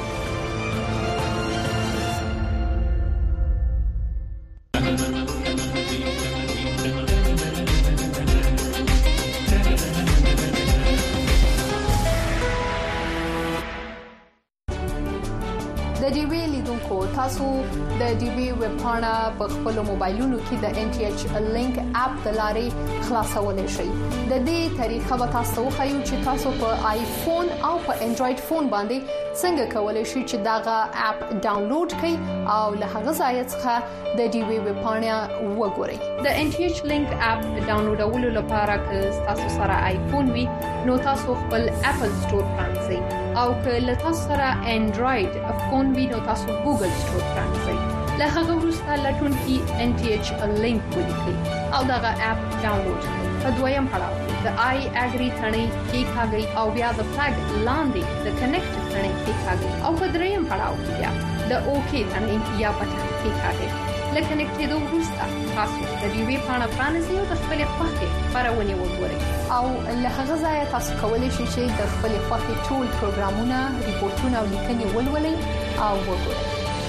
د ډي وی لیدونکو تاسو د ډي وی ویب پاڼه په خپل موبایلونو کې د ان ټي ایچ لینک اپ د لارې خلاصولای شئ د دې طریقه به تاسو خو چې تاسو په آیفون او په انډراید فون باندې څنګه کولای شئ چې داغه اپ ډاونلوډ کړئ او له هغه ځای څخه د ډي وی ویب پاڼه وګورئ د ان ټي ایچ لینک اپ ډاونلوډولو لپاره که تاسو سره آیفون وي نو تاسو خپل اپل سٹور پرانځئ او که له تاسو سره انډراید فون وي نو تاسو ګوګل سٹور پرانځئ له هغه وروسته لټون کې ان ټي ایچ لینک ولیکئ او دغه اپ ډاونلوډ کړئ په دویم پړاو د آی اګری ثنې کې ښاګي او بیا د فلګ لاندې د کنیکټ ثنې کې ښاګي او په دریم پړاو کې بیا د اوکی ثنې یا پټه کې ښاګي لکه کنیکټېدو وروسته تاسو د دې وی پاڼه پرانیزئ او د خپل خوښې خبرونه وګورئ او له هغه ځای تاسو کولی شئ چې د خپل خوښې ټول پروګرامونه ریپورتونه او لیکنې ولولئ او وګورئ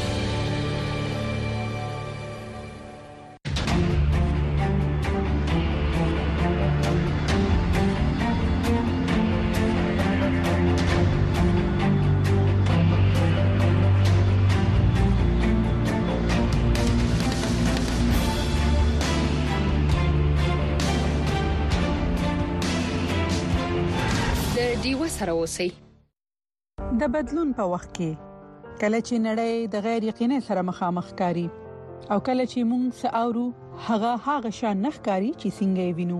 سره اوسئ د بدلون په وخت کې کله چې نړۍ د غیر یقیني سره مخامخ کاری او کله چې موږ ساورو هغه شان نخکاری چې څنګه وینو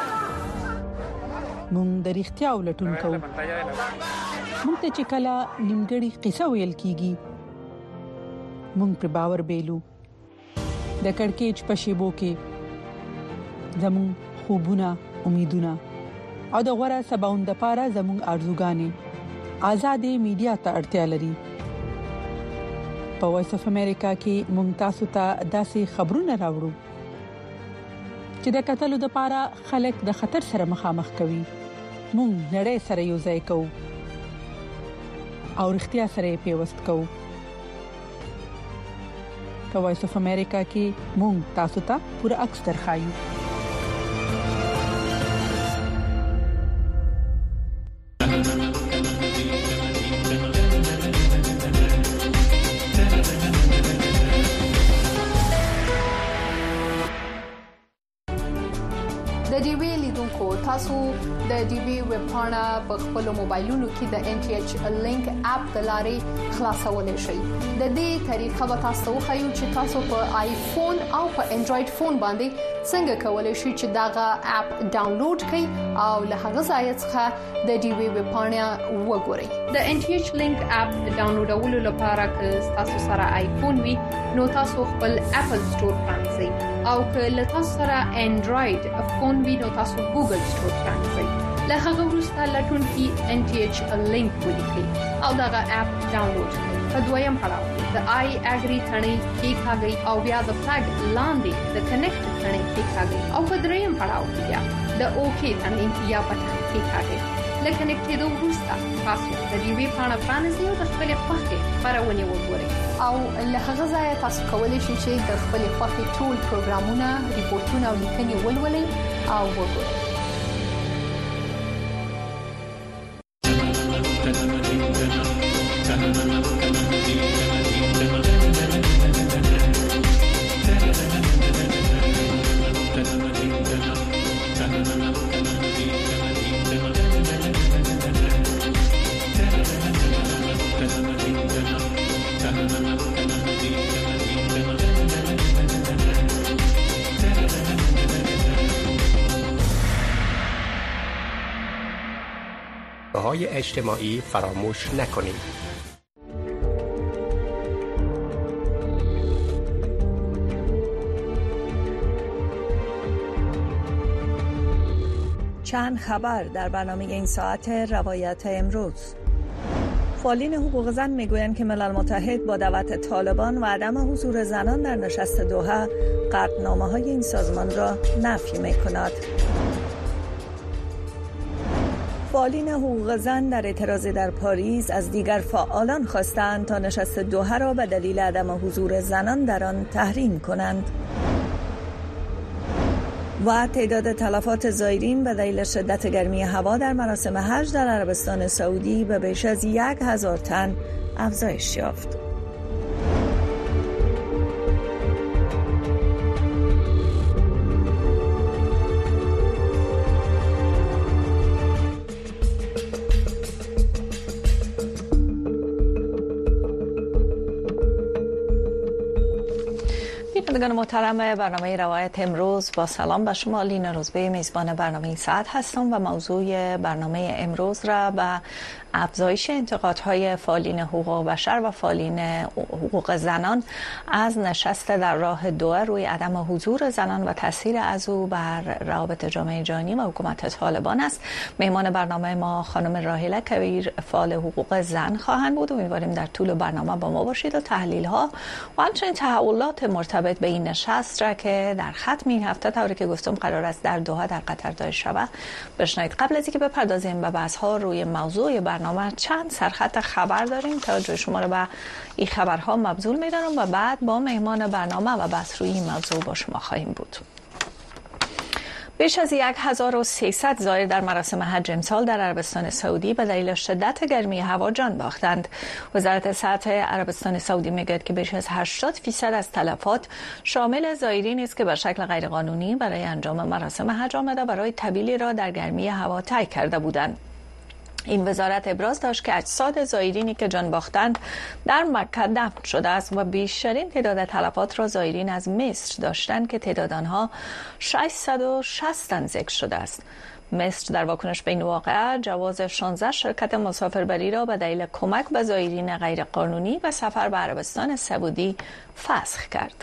موږ د اړتیا ولټون کوو موږ ته چې کله نیمګړی قصه ویل کیږي موږ پر باور بیلو د کڑکېچ په شیبو کې زمون خوبونه امیدونه او د غوړه سباوند لپاره زموږ ارزوګانې آزادې میډیا ته اړتیا لري په وایس اف امریکا کې مونږ تاسو ته داسې خبرونه راوړو چې د قتل لپاره خلک د خطر سره مخامخ کوي مونږ نړۍ سره یو ځای کوو او اړتیا سره پیوست کوو په وایس اف امریکا کې مونږ تاسو ته پوره عکس درخایو تاسو د ډي وی ویب پاڼه په خپل موبایلونو کې د ان ټي ایچ لینک اپ د لارې خلاصولای شئ د دې طریقه به تاسو خو چې تاسو په آیفون او په انډراید فون باندې څنګه کولای شئ چې داغه اپ ډاونلوډ کړئ او له هغه ځای څخه د ډي وی ویب پاڼه وګورئ د ان ټي ایچ لینک اپ ډاونلوډولو لپاره که تاسو سره آیفون وي نو تاسو خپل اپل سٹور پرانځئ او که له تاسو سره انډراید فون وي نو تاسو ګوګل سٹور پرانځئ له هغه وروسته لټون کې ان ټي ایچ لینک ولیکئ او دغه اپ ډاونلوډ کړئ په دویم پړاو د آی اګری ثنې کې ښاګي او بیا د فلګ لاندې د کنیکټ ثنې کې ښاګي او په دریم پړاو کې بیا د اوکی ثنې یا پټه کې ښاګي لکه کنیکټېدو وروسته تاسو د دې وی پاڼه پرانیزئ او د خپل خوښې خبرونه وګورئ او له هغه ځای تاسو کولی شئ چې د خپل خوښې ټول پروګرامونه ریپورتونه او لیکنې ولولئ او وګورئ شبکه‌های اجتماعی فراموش نکنید. چند خبر در برنامه این ساعت روایت امروز. فعالین حقوق زن میگویند که ملل متحد با دعوت طالبان و عدم حضور زنان در نشست دوحه قطعنامه‌های این سازمان را نفی می‌کند. فعالین حقوق زن در اعتراض در پاریس از دیگر فعالان خواستند تا نشست دوحه را به دلیل عدم حضور زنان در آن تحریم کنند. و تعداد تلفات زائرین به دلیل شدت گرمی هوا در مراسم حج در عربستان سعودی به بیش از 1000 تن افزایش یافت. بینندگان محترم برنامه روایت امروز، با سلام به شما. لینا روزبه میزبان برنامه این ساعت هستم و موضوع برنامه امروز را به افزایش انتقادهای فعالین حقوق بشر و فعالین حقوق زنان از نشست در راه دوحه روی عدم حضور زنان و تاثیر از او بر روابط جامعه جهانی و حکومت طالبان است. مهمان برنامه ما خانم راهله کویر، فعال حقوق زن خواهند بود. امیدواریم در طول برنامه با ما باشید و تحلیل ها و همچنین تحولات مرتبط به این نشست را که در ختم این هفته طوری که گفتم قرار است در دوحه در قطر دایر شود بشنوید. قبل از اینکه بپردازیم به بحث ها روی موضوع برنامه، چند سرخط خبر داریم. توجه شما را به این خبرها مبذول می‌دارم و بعد با مهمان برنامه و بحث روی این موضوع با شما خواهیم بود. بیش از 1300 زائر در مراسم حج امسال در عربستان سعودی به دلیل شدت گرمی هوا جان باختند. وزارت صحت عربستان سعودی میگوید که بیش از 80% از تلفات شامل زائرین است که به شکل غیرقانونی برای انجام مراسم حج آمده برای تبیلی را در گرمی هوا طی کرده بودند. این وزارت ابراز داشت که اجساد زائرینی که جان باختند در مکه دفن شده است و بیشترین تعداد تلفات را زائرین از مصر داشتند که تعداد آنها 660 ذکر شده است. مصر در واکنش به این واقعه جواز 16 شرکت مسافربری را به دلیل کمک به زائرین غیرقانونی و سفر به عربستان سعودی فسخ کرد.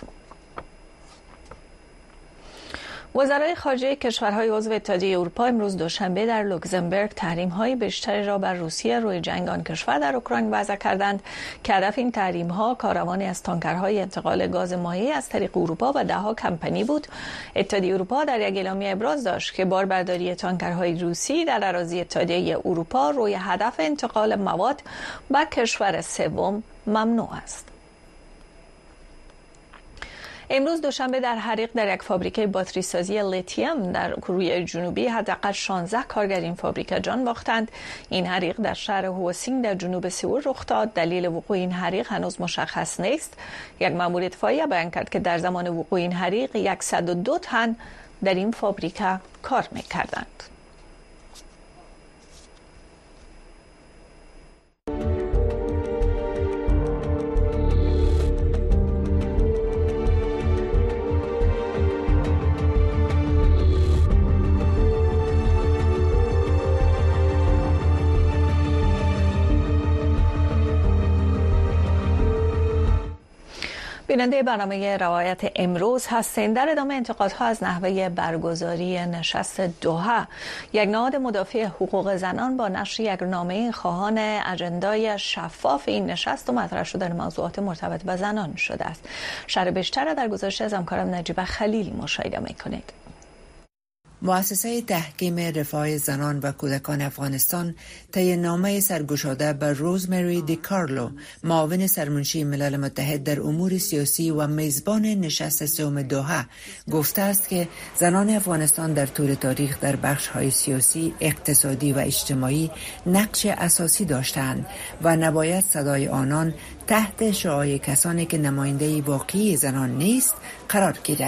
وزرای خارجه کشورهای عضو اتحادیه اروپا امروز دوشنبه در لوکزامبورگ تحریم‌های بیشتری را بر روسیه روی جنگ آن کشور در اوکراین وضع کردند که هدف این تحریم‌ها کاروانی از تانکرهای انتقال گاز مایع از طریق اروپا و ده‌ها کمپانی بود. اتحادیه اروپا در یک اعلامیه ابراز داشت که باربرداری تانکرهای روسی در اراضی اتحادیه اروپا روی هدف انتقال مواد به کشور سوم ممنوع است. امروز دوشنبه در حریق در یک فابریکه باتری سازی لیتیوم در کره جنوبی حداقل 16 کارگر این فابریکه جان باختند. این حریق در شهر هوسینگ در جنوب سئول رخ داد. دلیل وقوع این حریق هنوز مشخص نیست. یک مأمور اطفایی بیان کرد که در زمان وقوع این حریق 102 تن در این فابریکه کار می‌کردند. بیننده برنامه روایت امروز هستند. در ادامه انتقادها از نحوه برگزاری نشست دوحه، یک نهاد مدافع حقوق زنان با نشر یک نامه خواهان اجندای شفاف این نشست و مطرح شدن موضوعات مرتبط به زنان شده است. شرح بیشتر در گزارش از همکارم نجیبه خلیل مشاهده می‌کنید. مؤسسه تحکیم رفاه زنان و کودکان افغانستان طی نامه سرگشاده بر روزمری دی کارلو، معاون سرمنشی ملل متحد در امور سیاسی و میزبان نشست سوم دوحه، گفته است که زنان افغانستان در طول تاریخ در بخش‌های سیاسی، اقتصادی و اجتماعی نقش اساسی داشتند و نباید صدای آنان تحت شعاع کسانی که نماینده واقعی زنان نیست قرار گیرد.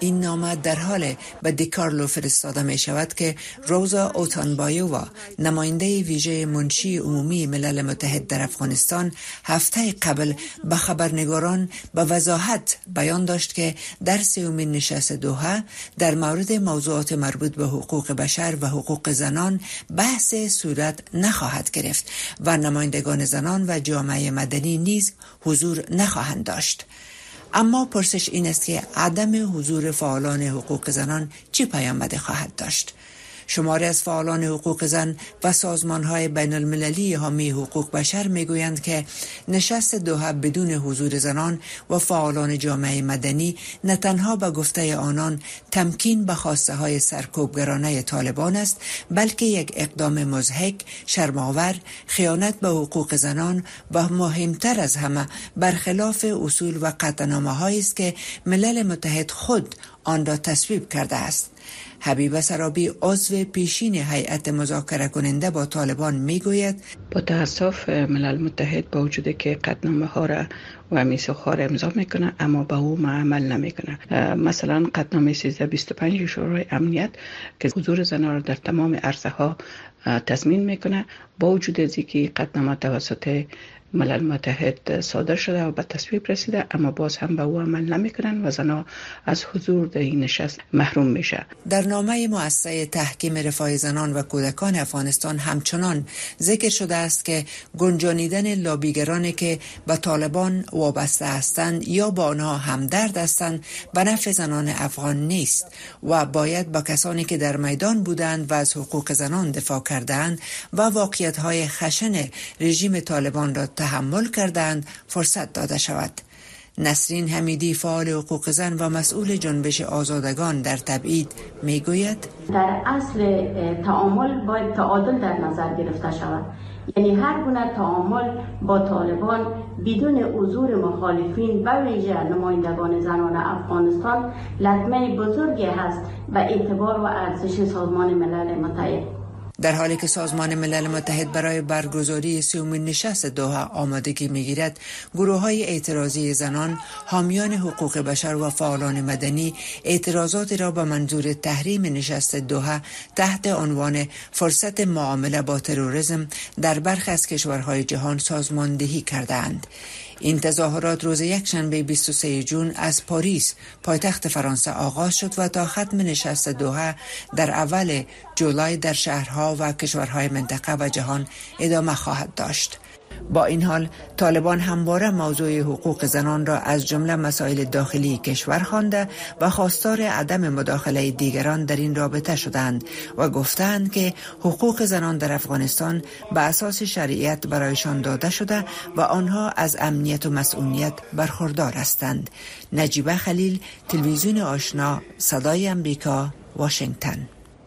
این نامه در حال به دیکارلو فرستاده می شود که روزا اوتانبایووا نماینده ویژه منشی عمومی ملل متحد در افغانستان هفته قبل به خبرنگاران به وضاحت بیان داشت که در سومین نشست دوحه در مورد موضوعات مربوط به حقوق بشر و حقوق زنان بحث صورت نخواهد گرفت و نمایندگان زنان و جامعه مدنی نیز حضور نخواهند داشت. اما پرسش این است که عدم حضور فعالان حقوق زنان چه پیامدی خواهد داشت؟ شماری از فعالان حقوق زن و سازمان‌های بین المللی حامی حقوق بشر می‌گویند که نشست دوحه بدون حضور زنان و فعالان جامعه مدنی نه تنها به گفته آنان تمکین به خواسته‌های سرکوبگرانه طالبان است، بلکه یک اقدام مضحک، شرم‌آور، خیانت به حقوق زنان و مهمتر از همه برخلاف اصول و قطعنامه‌هایی است که ملل متحد خود آن را تصویب کرده است. حبیبه سرابی عضو پیشین هیئت مذاکره کننده با طالبان میگوید با تاسف ملل متحد با وجود که قطعنامه ها را و میثاق‌ها را امضا میکنه اما به او عمل نمیکنه. مثلا قطعنامه 1325 شورای امنیت که حضور زنان را در تمام عرصه ها تضمین میکنه، با وجود از اینکه قطعنامه توسط ملل متحد صادر شده و به تصویب رسیده، اما باز هم به او عمل نمیکنن و زنها از حضور در این نشست محروم میشه. در نامه مؤسسه تحکیم رفاه زنان و کودکان افغانستان همچنان ذکر شده است که گنجانیدن لابیگرانی که به طالبان وابسته هستند یا با آنها همدرد هستند به نفع زنان افغان نیست و باید با کسانی که در میدان بودند و از حقوق زنان دفاع کردند و واقعیت‌های خشن رژیم طالبان را تحمل کردند فرصت داده شود. نسرین حمیدی فعال حقوق زن و مسئول جنبش آزادگان در تبعید میگوید در اصل تعامل باید تعادل در نظر گرفته شود، یعنی هر گونه تعامل با طالبان بدون حضور مخالفین و ویژه نمایندگان زنان افغانستان لطمه بزرگی هست به اعتبار و ارزش سازمان ملل متحد. در حالی که سازمان ملل متحد برای برگزاری سومین نشست دوحه آمادگی می‌گیرد، گروه‌های اعتراضی زنان، حامیان حقوق بشر و فعالان مدنی اعتراضات را به منظور تحریم نشست دوحه تحت عنوان فرصت معامله با تروریسم در برخی از کشورهای جهان سازماندهی کردند. این تظاهرات روز یکشنبه 23 جون از پاریس پایتخت فرانسه آغاز شد و تا ختم نشست دوحه در اول جولای در شهرها و کشورهای منطقه و جهان ادامه خواهد داشت. با این حال طالبان همواره موضوع حقوق زنان را از جمله مسائل داخلی کشور خوانده و خواستار عدم مداخله دیگران در این رابطه شدند و گفتند که حقوق زنان در افغانستان به اساس شریعت برایشان داده شده و آنها از امنیت و مسئولیت برخوردار هستند. نجیبه خلیل، تلویزیون آشنا، صدای امریکا، واشنگتن.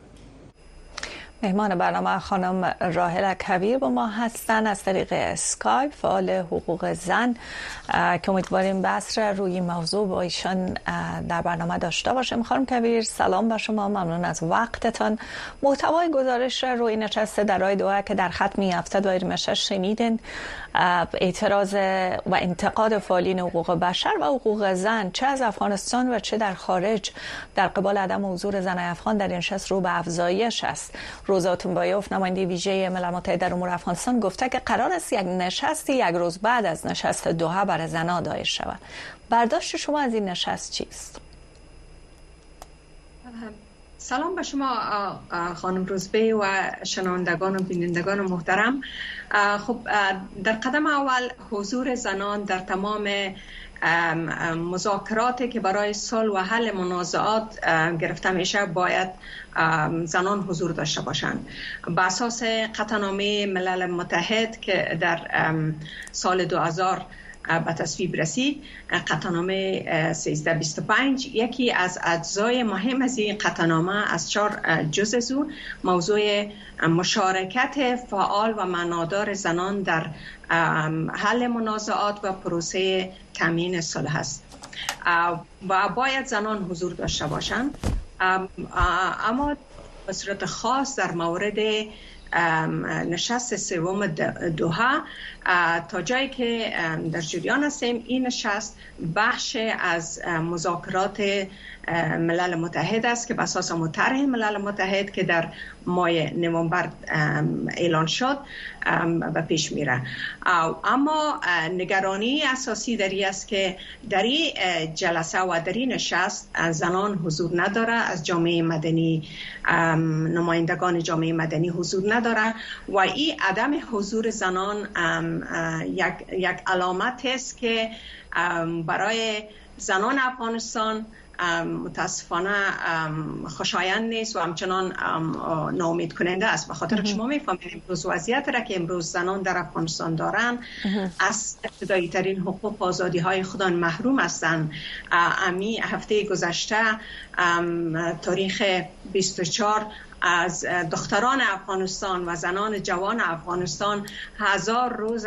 مهمان برنامه خانم راحله کبیر با ما هستن از طریق اسکایپ، فعال حقوق زن که امیدواریم بحث را روی موضوع با ایشان در برنامه داشته باشیم. خانم کبیر سلام بر شما، ممنون از وقتتان. محتوای گزارش را روی نشست درای دوحه که در ختم هفته دایره شنیدین، اعتراض و انتقاد فعالین حقوق بشر و حقوق زن چه از افغانستان و چه در خارج در قبال عدم حضور زن افغان در این نشست رو به افزایش است. روزا اوتانبایوف نماینده ویژه ملل متحد در امور افغانستان گفته که قرار است یک نشست یک روز بعد از نشست دوحه برای زنان دایر شود. برداشت شما از این نشست چیست؟ سلام به شما خانم روزبه و شنوندگان و بینندگان محترم. خب در قدم اول حضور زنان در تمام مذاکراتی که برای صلح و حل منازعات گرفته میشه باید زنان حضور داشته باشند. بر اساس قطعنامه ملل متحد که در سال 2000 به تصویب رسید، قطعنامه 1325، یکی از اجزای مهم از این قطعنامه از 4 جزء از او موضوع مشارکت فعال و معنادار زنان در حل منازعات و پروسه تامین صلح است و باید زنان حضور داشته باشند. اما به صورت خاص در مورد نشست سوم دوحه تا جایی که در جریان هستیم. این نشست بخش از مذاکرات ملل متحد است که بر اساس طرح ملل متحد که در ماه نوامبر اعلان شد و پیش میره. اما نگرانی اساسی در این است که در این جلسه و در این نشست زنان حضور نداره، از جامعه مدنی نمایندگان جامعه مدنی حضور نداره و این عدم حضور زنان یک علامت است که برای زنان افغانستان متاسفانه خوشایند نیست و همچنان ناامید کننده است. به خاطر شما میفهمید امروز وضعیت را که امروز زنان در افغانستان دارند از ابتدایی ترین حقوق و آزادی های خودان محروم هستند. امی هفته گذشته تاریخ 24 از دختران افغانستان و زنان جوان افغانستان 1000 روز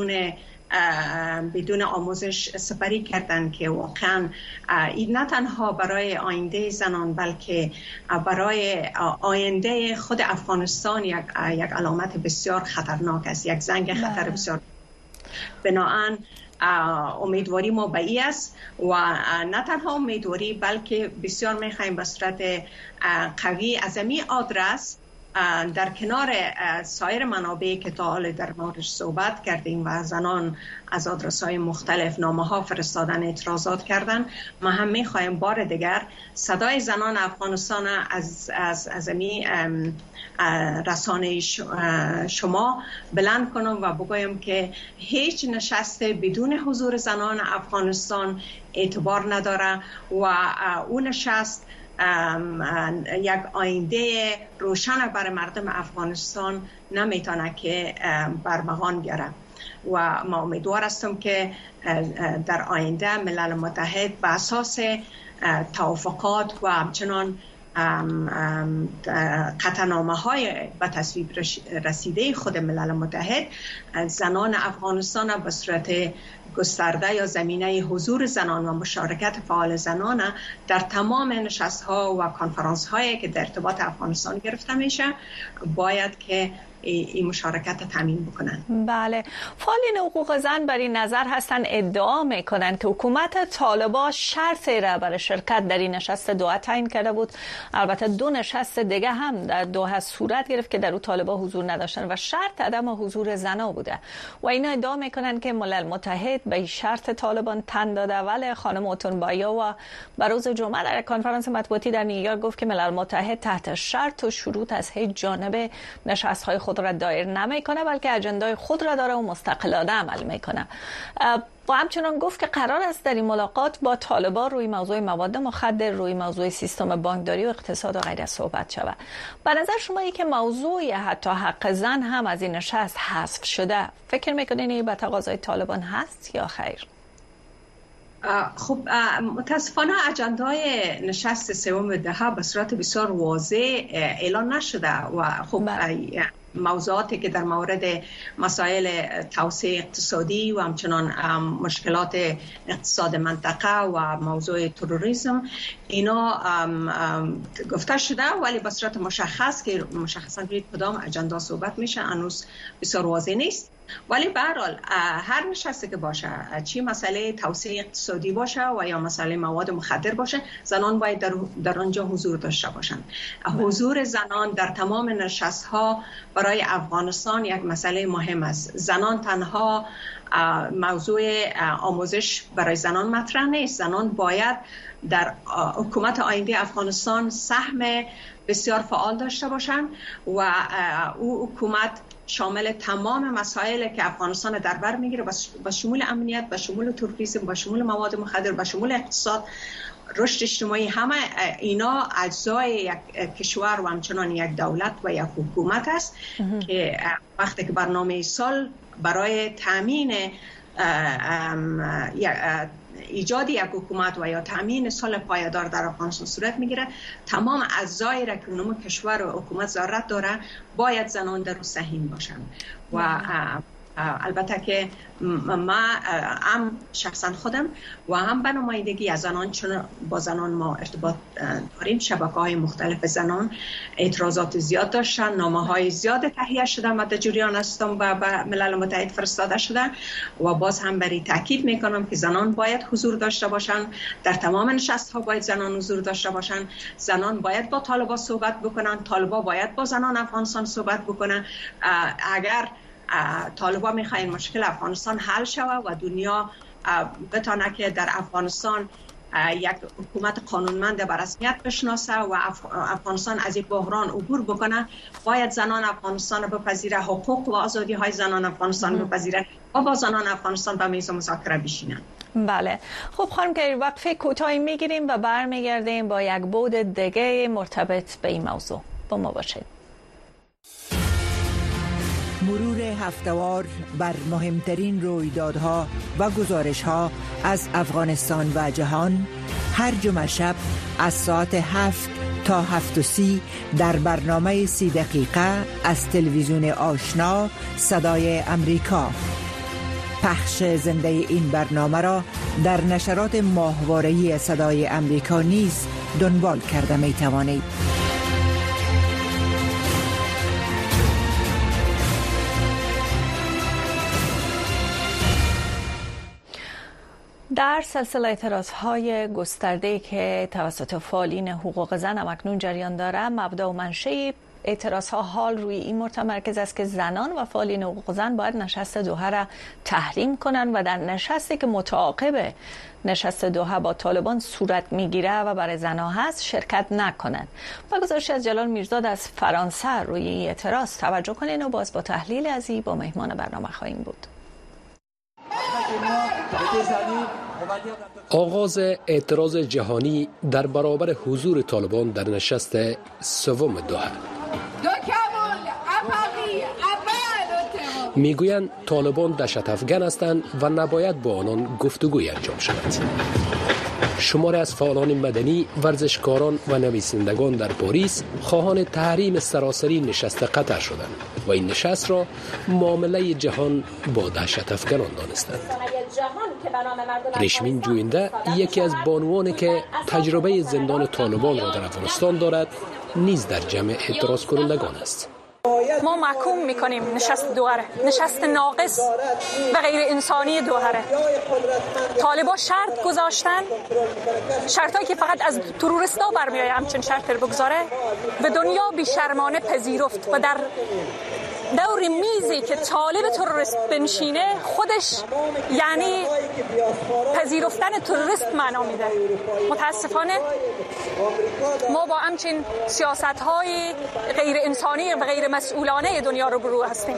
بدون آموزش سپری کردند که واقعا این نه تنها برای آینده زنان بلکه برای آینده خود افغانستان یک علامت بسیار خطرناک است، یک زنگ خطر بسیار. بنابراین امیدواری ما به این است و نه تنها امیدواری بلکه بسیار می‌خوایم به صورت قوی از این آدرس در کنار سایر منابعی که تا حال در موردش صحبت کردیم و زنان از آدرس‌های مختلف نامه‌ها فرستادن، اعتراضات کردن، ما هم می‌خوایم بار دیگر صدای زنان افغانستان از این رسانه شما بلند کنم و بگویم که هیچ نشست بدون حضور زنان افغانستان اعتبار نداره و اون نشست یک آینده روشن برای مردم افغانستان نمیتونه که برمغان بیاره و ما امیدوار هستم که در آینده ملل متحد به اساس توافقات و همچنان قطعنامه های به تصویب رسیده خود ملل متحد زنان افغانستان به صورت گسترده یا زمینه حضور زنان و مشارکت فعال زنان در تمام نشست‌ها و کنفرانس‌هایی که در ارتباط افغانستان گرفته میشه باید که این مشارکت تامین بکنن. بله، فعالین حقوق زن بر این نظر هستن، ادعا میکنن که حکومت طالبان شرطی را برای شرکت در این نشست دوحه تعیین کرده بود. البته 2 نشست دیگه هم در دوحه صورت گرفت که در اون طالبان حضور نداشتن و شرط عدم حضور زنا بوده و اینا ادعا میکنن که ملل متحد به این شرط طالبان تن داده. ولی خانم اوتونبایا و بر روز جمعه در کنفرانس مطبوعاتی در نیویورک گفت که ملل متحد تحت شرط و شروط از هیچ جانب نشست‌های خود را دایر نمیکنه بلکه اجندای خود را داره و مستقلانه عمل میکنه. و همچنان گفت که قرار است در این ملاقات با طالبان روی موضوع مواد مخدر، روی موضوع سیستم بانکداری و اقتصاد و غیره صحبت شود. به نظر شما که موضوع حتی حق زن هم از این نشست حذف شده، فکر میکنین این به تقاضای طالبان هست یا خیر؟ خب متاسفانه اجندای نشست سوم دوحه به صورت بسیار واضح اعلان نشده و خب موضوعاتی که در مورد مسائل توسعه اقتصادی و همچنان مشکلات اقتصاد منطقه و موضوع تروریسم اینا گفته شده ولی به صورت مشخص که مشخصا روی کدام اجندا صحبت میشه هنوز بسیار واضح نیست. ولی به هر حال هر نشستی که باشه، چی مسئله توسعه اقتصادی باشه و یا مسئله مواد مخدر باشه، زنان باید در آنجا حضور داشته باشند. حضور زنان در تمام نشست‌ها برای افغانستان یک مسئله مهم است. زنان تنها موضوع آموزش برای زنان مطرح نیست. زنان باید در حکومت آینده افغانستان سهم بسیار فعال داشته باشند و او حکومت شامل تمام مسائلی که افغانستان در بر میگیره با شمول امنیت، با شمول تروریسم، با شمول مواد مخدر، با شمول اقتصاد، رشد اجتماعی، همه اینا اجزای یک کشور و همچنان یک دولت و یک حکومت است که وقتی که برنامه سال برای تامین ایجاد یک حکومت و یا تامین سال پایدار در افغانستان صورت میگیره، تمام اجزایی را که کشور و حکومت ضرورت داره باید زنان در سهم باشند و البته که ما هم شخصا خودم و هم به نمایندگی از زنان، چون با زنان ما ارتباط داریم، شبکه‌های مختلف زنان اعتراضات زیاد داشتن، نامه‌های زیاد تهیه شده و در جریان هستم و به ملل متحد فرستاده شده و باز هم بری تاکید میکنم که زنان باید حضور داشته باشن در تمام نشست‌ها، باید زنان حضور داشته باشن، زنان باید با طالبان صحبت بکنن، طالبان باید با زنان افغانستان صحبت بکنن. اگر طالبان میخواین مشکل افغانستان حل شود و دنیا بتانه که در افغانستان یک حکومت قانونمند به رسمیت بشناسه و افغانستان از این بحران عبور بکنه، باید زنان افغانستان بپذیره، حقوق و آزادی های زنان افغانستان بپذیره و با زنان افغانستان به میز مذاکره بشینن. بله، خب خانم که وقفه کوتاهی میگیریم و برمیگردیم با یک بود دیگه مرتبط به این موضوع. با ما باشید. مرور هفته‌وار بر مهمترین رویدادها و گزارش‌ها از افغانستان و جهان هر جمعه شب از ساعت 7 تا 7:30 در برنامه 30 دقیقه از تلویزیون آشنا صدای امریکا. پخش زنده این برنامه را در نشرات ماهواره‌ای صدای امریکا نیز دنبال کرده می توانید. در سلسله اعتراضهای گسترده‌ای که توسط فعالین حقوق زن اکنون جریان دارد، مبدا و منشأ اعتراضها حال روی این متمرکز است که زنان و فعالین حقوق زن باید نشست دوحه را تحریم کنند و در نشستی که متعاقب نشست دوحه با طالبان صورت میگیره و برای زنها هست شرکت نکنند. با گزارشی از جلال میرزاد از فرانسه روی این اعتراض توجه کنین و باز با تحلیل از این با مهمان برنامه خواهیم بود. آغاز اعتراض جهانی در برابر حضور طالبان در نشست سوم دوحه. میگویند طالبان دهشت افکن هستند و نباید با آنان گفتگوی انجام شود. شماری از فعالان مدنی، ورزشکاران و نویسندگان در پاریس خواهان تحریم سراسری نشست قطر شدند و این نشست را معامله جهان با دهشت افکنان دانستند. ریشمین جوینده یکی از بانوانی که تجربه زندان طالبان را در افغانستان دارد نیز در جمع اعتراض کنندگان است. ما محکوم میکنیم نشست دوحه، نشست ناقص و غیر انسانی دوحه. طالبا شرط گذاشتن، شرطایی که فقط از تروریستا برمیآید همچین شرط رو بگذاره و دنیا بیشرمانه پذیرفت و در دور میزی که طالب تروریست بنشینه خودش یعنی پذیرفتن تروریست معنا میده. متاسفانه ما با همچین سیاست‌های غیر انسانی و غیر مسئولانه دنیا رو برو هستیم.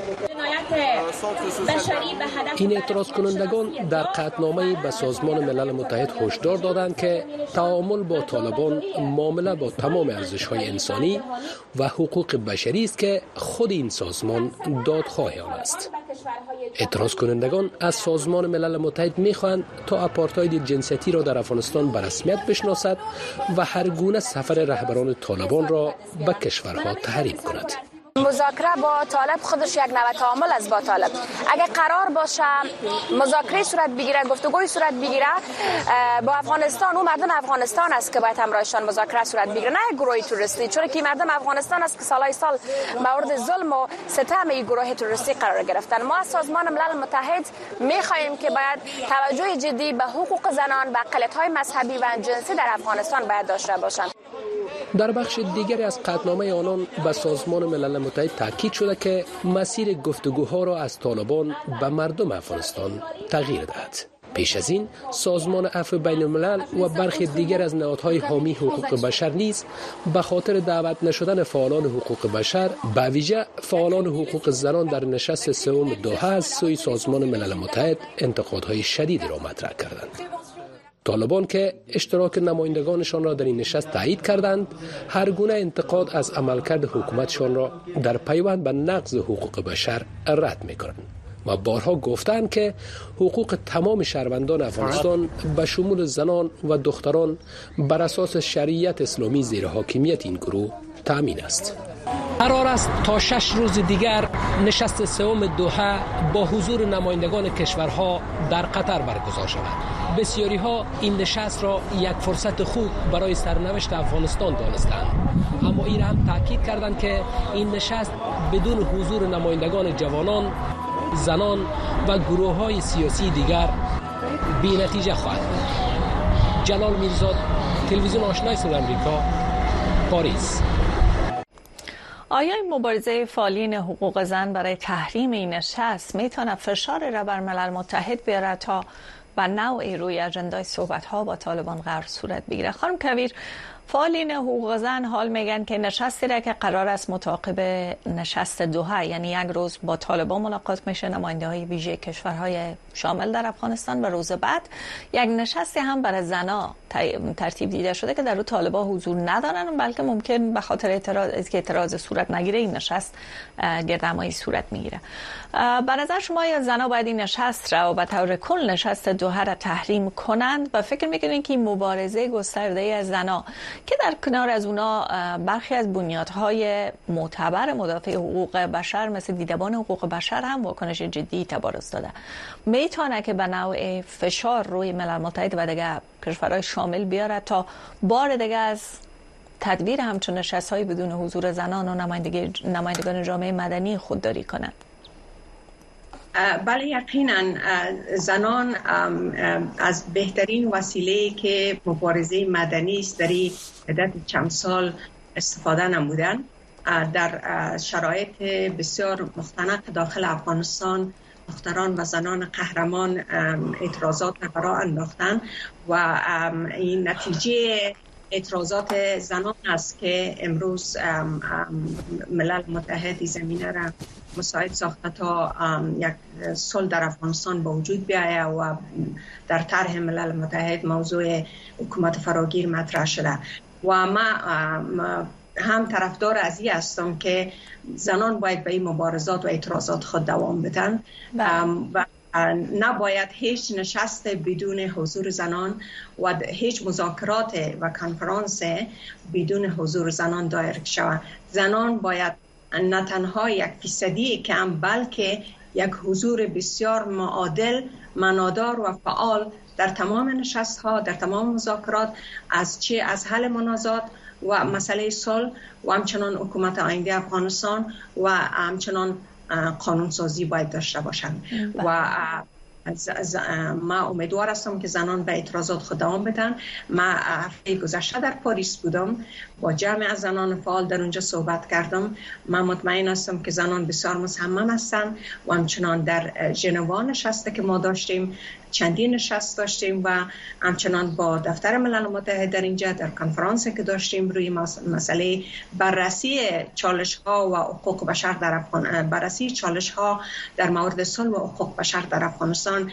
این اعتراض کنندگان در قطعنامه به سازمان ملل متحد هشدار دادند که تعامل با طالبان معامله با تمام ارزش‌های انسانی و حقوق بشری است که خود این سازمان دادخواه آن است. اعتراض کنندگان از سازمان ملل متحد می‌خواهند تا آپارتاید جنسیتی را در افغانستان به رسمیت بشناسد و هر گونه سفر رهبران طالبان را به کشورها تحریم کند. مذاکره با طالب خودش یک نوع تعامل است با طالب. اگر قرار باشه مذاکره صورت بگیره، گفتگوی صورت بگیره با افغانستان، اون مردم افغانستان است که باید همراهشان مذاکره صورت بگیره، نه گروه توریستی، چون که مردم افغانستان است که سالهای سال مورد ظلم و ستم این گروه توریستی قرار گرفتن. ما از سازمان ملل متحد می‌خواهیم که باید توجه جدی به حقوق زنان و اقلیت‌های مذهبی و جنسی در افغانستان باید داشته باشند. در بخش دیگری از قطعنامه آنان به سازمان ملل متحد تاکید شده که مسیر گفتگوها را از طالبان به مردم افغانستان تغییر دهد. پیش از این سازمان عفو بین الملل و برخی دیگر از نهادهای حامی حقوق بشر نیز به خاطر دعوت نشدن فعالان حقوق بشر، به ویژه فعالان حقوق زنان در نشست سوم دوحه از سوی سازمان ملل متحد انتقادهای شدیدی را مطرح کردند. طالبان که اشتراک نمایندگانشان را در این نشست تایید کردند، هر گونه انتقاد از عملکرد حکومتشان را در پیوند به نقض حقوق بشر رد می‌کنند و بارها گفتند که حقوق تمام شهروندان افغانستان به شمول زنان و دختران بر اساس شریعت اسلامی زیر حاکمیت این گروه تأمین است. قرار است تا 6 روز دیگر نشست سوم دوحه با حضور نمایندگان کشورها در قطر برگزار شود. بسیاری ها این نشست را یک فرصت خوب برای سرنوشت افغانستان دانستند، اما این هم تاکید کردند که این نشست بدون حضور نمایندگان جوانان، زنان و گروه های سیاسی دیگر بی نتیجه خواهد بود. جلال میرزاد، تلویزیون آشنای صدای آمریکا، پاریس. آیا این مبارزه فعالین حقوق زن برای تحریم این نشست میتواند فشار را بر ملل متحد بیاره تا و نوعی روی اجندای صحبت‌ها با طالبان قرار صورت بگیره؟ خانم کویر، فعالین حقوق زن حال میگن که نشستی را که قرار است متعاقب نشست دوحه، یعنی یک روز با طالبان ملاقات میشه، نماینده‌های ویژه کشورهای شامل در افغانستان، و روز بعد یک نشستی هم برای زنا ترتیب دیده شده که در اون طالبان حضور ندارن، بلکه ممکن به خاطر اعتراض صورت نگیره این نشست گردهمایی صورت میگیره. به نظر شما یا زنا باید این نشست را و به طور کل نشست دوحه را تحریم کنند و فکر میکنین که این مبارزه گسترده از زنا که در کنار از اونا برخی از بنیادهای معتبر مدافع حقوق بشر مثل دیدبان حقوق بشر هم واکنش جدی تبارز داده، میتونه که به نوع فشار روی ملل متحد و دیگه کشورهای شامل بیاره تا بار دیگه از تدبیر همچون نشست‌های بدون حضور زنان و نمایندگان جامعه مدنی خودداری کنند؟ بله، یقینا زنان از بهترین وسیله که مبارزه مدنی است در مدت چند سال استفاده نمودن. در شرایط بسیار مختلف داخل افغانستان دختران و زنان قهرمان اعتراضات را انداختن و این نتیجه اعتراضات زنان است که امروز ملل متحد زمینه را مساعد ساخته تا یک صلح در افغانستان به وجود بیاید و در طرح ملل متحد موضوع حکومت فراگیر مطرح شده و ما هم طرفدار از این هستم که زنان باید به این مبارزات و اعتراضات خود دوام بدن و نباید هیچ نشست بدون حضور زنان و هیچ مذاکرات و کنفرانس بدون حضور زنان دایر شود. زنان باید نه تنها 1% کم بلکه یک حضور بسیار معادل، معنادار و فعال در تمام نشست ها، در تمام مذاکرات از حل منازعات و مسئله صلح و همچنان حکومت آینده افغانستان و همچنان قانونسازی باید داشته باشند و ما امیدوار هستم که زنان به اعتراضات خود دوام بدن. ما هفته گذشته در پاریس بودم، با جمع از زنان فعال در اونجا صحبت کردم. من مطمئن هستم که زنان بسیار مصمم هستند و همچنان در ژنو نشسته که ما داشتیم، چندین نشست داشتیم و همچنان با دفتر ملل متحد در اینجا در کنفرانسی که داشتیم روی مسئله بررسی چالش‌ها و حقوق بشر بررسی چالش‌ها در مورد صلح و حقوق بشر در افغانستان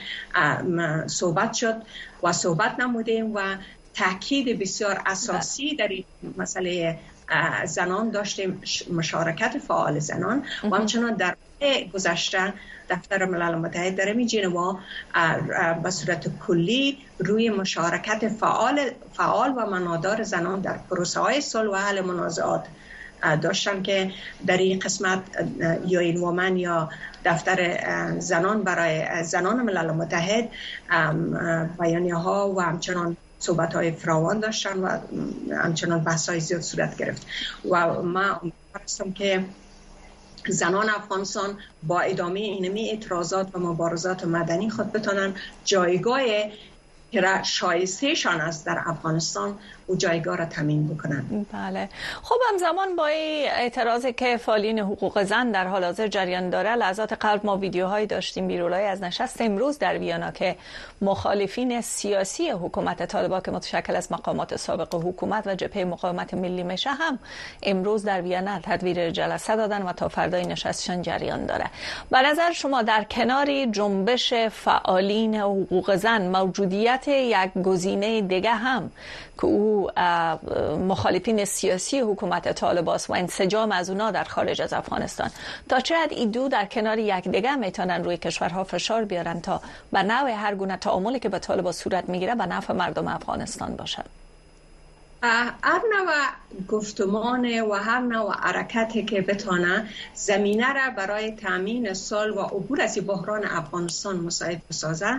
صحبت شد و صحبت نمودیم و تاکید بسیار اساسی در این مسئله زنان داشتیم، مشارکت فعال زنان و همچنان در گذشته دفتر ملل متحد در ژنو به صورت کلی روی مشارکت فعال و معنادار زنان در پروسه های صلح و حل منازعات داشتن که در این قسمت یا این ومن یا دفتر زنان برای زنان ملل متحد بیانیه ها و همچنان صحبت های فراوان داشتن و همچنان بحث های زیاد صورت گرفت و ما هستم که زنان افغانستان با ادامه اینمی اعتراضات و مبارزات مدنی خود بتونن جایگاه که شایسته شان است در افغانستان و جایگاه را تامین بکنن. بله. خب همزمان با این اعتراضی که فعالین حقوق زن در حال حاضر جریان داره، لحظات قبل ما ویدیوهایی داشتیم بیرولای از نشست امروز در ویانا که مخالفین سیاسی حکومت طالبان که متشکل از مقامات سابق حکومت و جبهه مقاومت ملی میشه هم امروز در ویانا تدبیر جلسه دادن و تا فردای نشستشان جریان داره. به نظر شما در کناری جنبش فعالین حقوق زن موجودیت یک گزینه دیگه هم که او مخالفین سیاسی حکومت طالبان و انسجام از اونا در خارج از افغانستان، تا چه حد این دو در کنار یک دیگه میتونن روی کشورها فشار بیارن تا به نوع هر گونه تعاملی که با طالبان صورت میگیره به نفع مردم افغانستان باشد؟ هر نوع گفتمان و هر نوع حرکتی که بتانه زمینه را برای تامین صلح و عبور از بحران افغانستان مساعد بسازه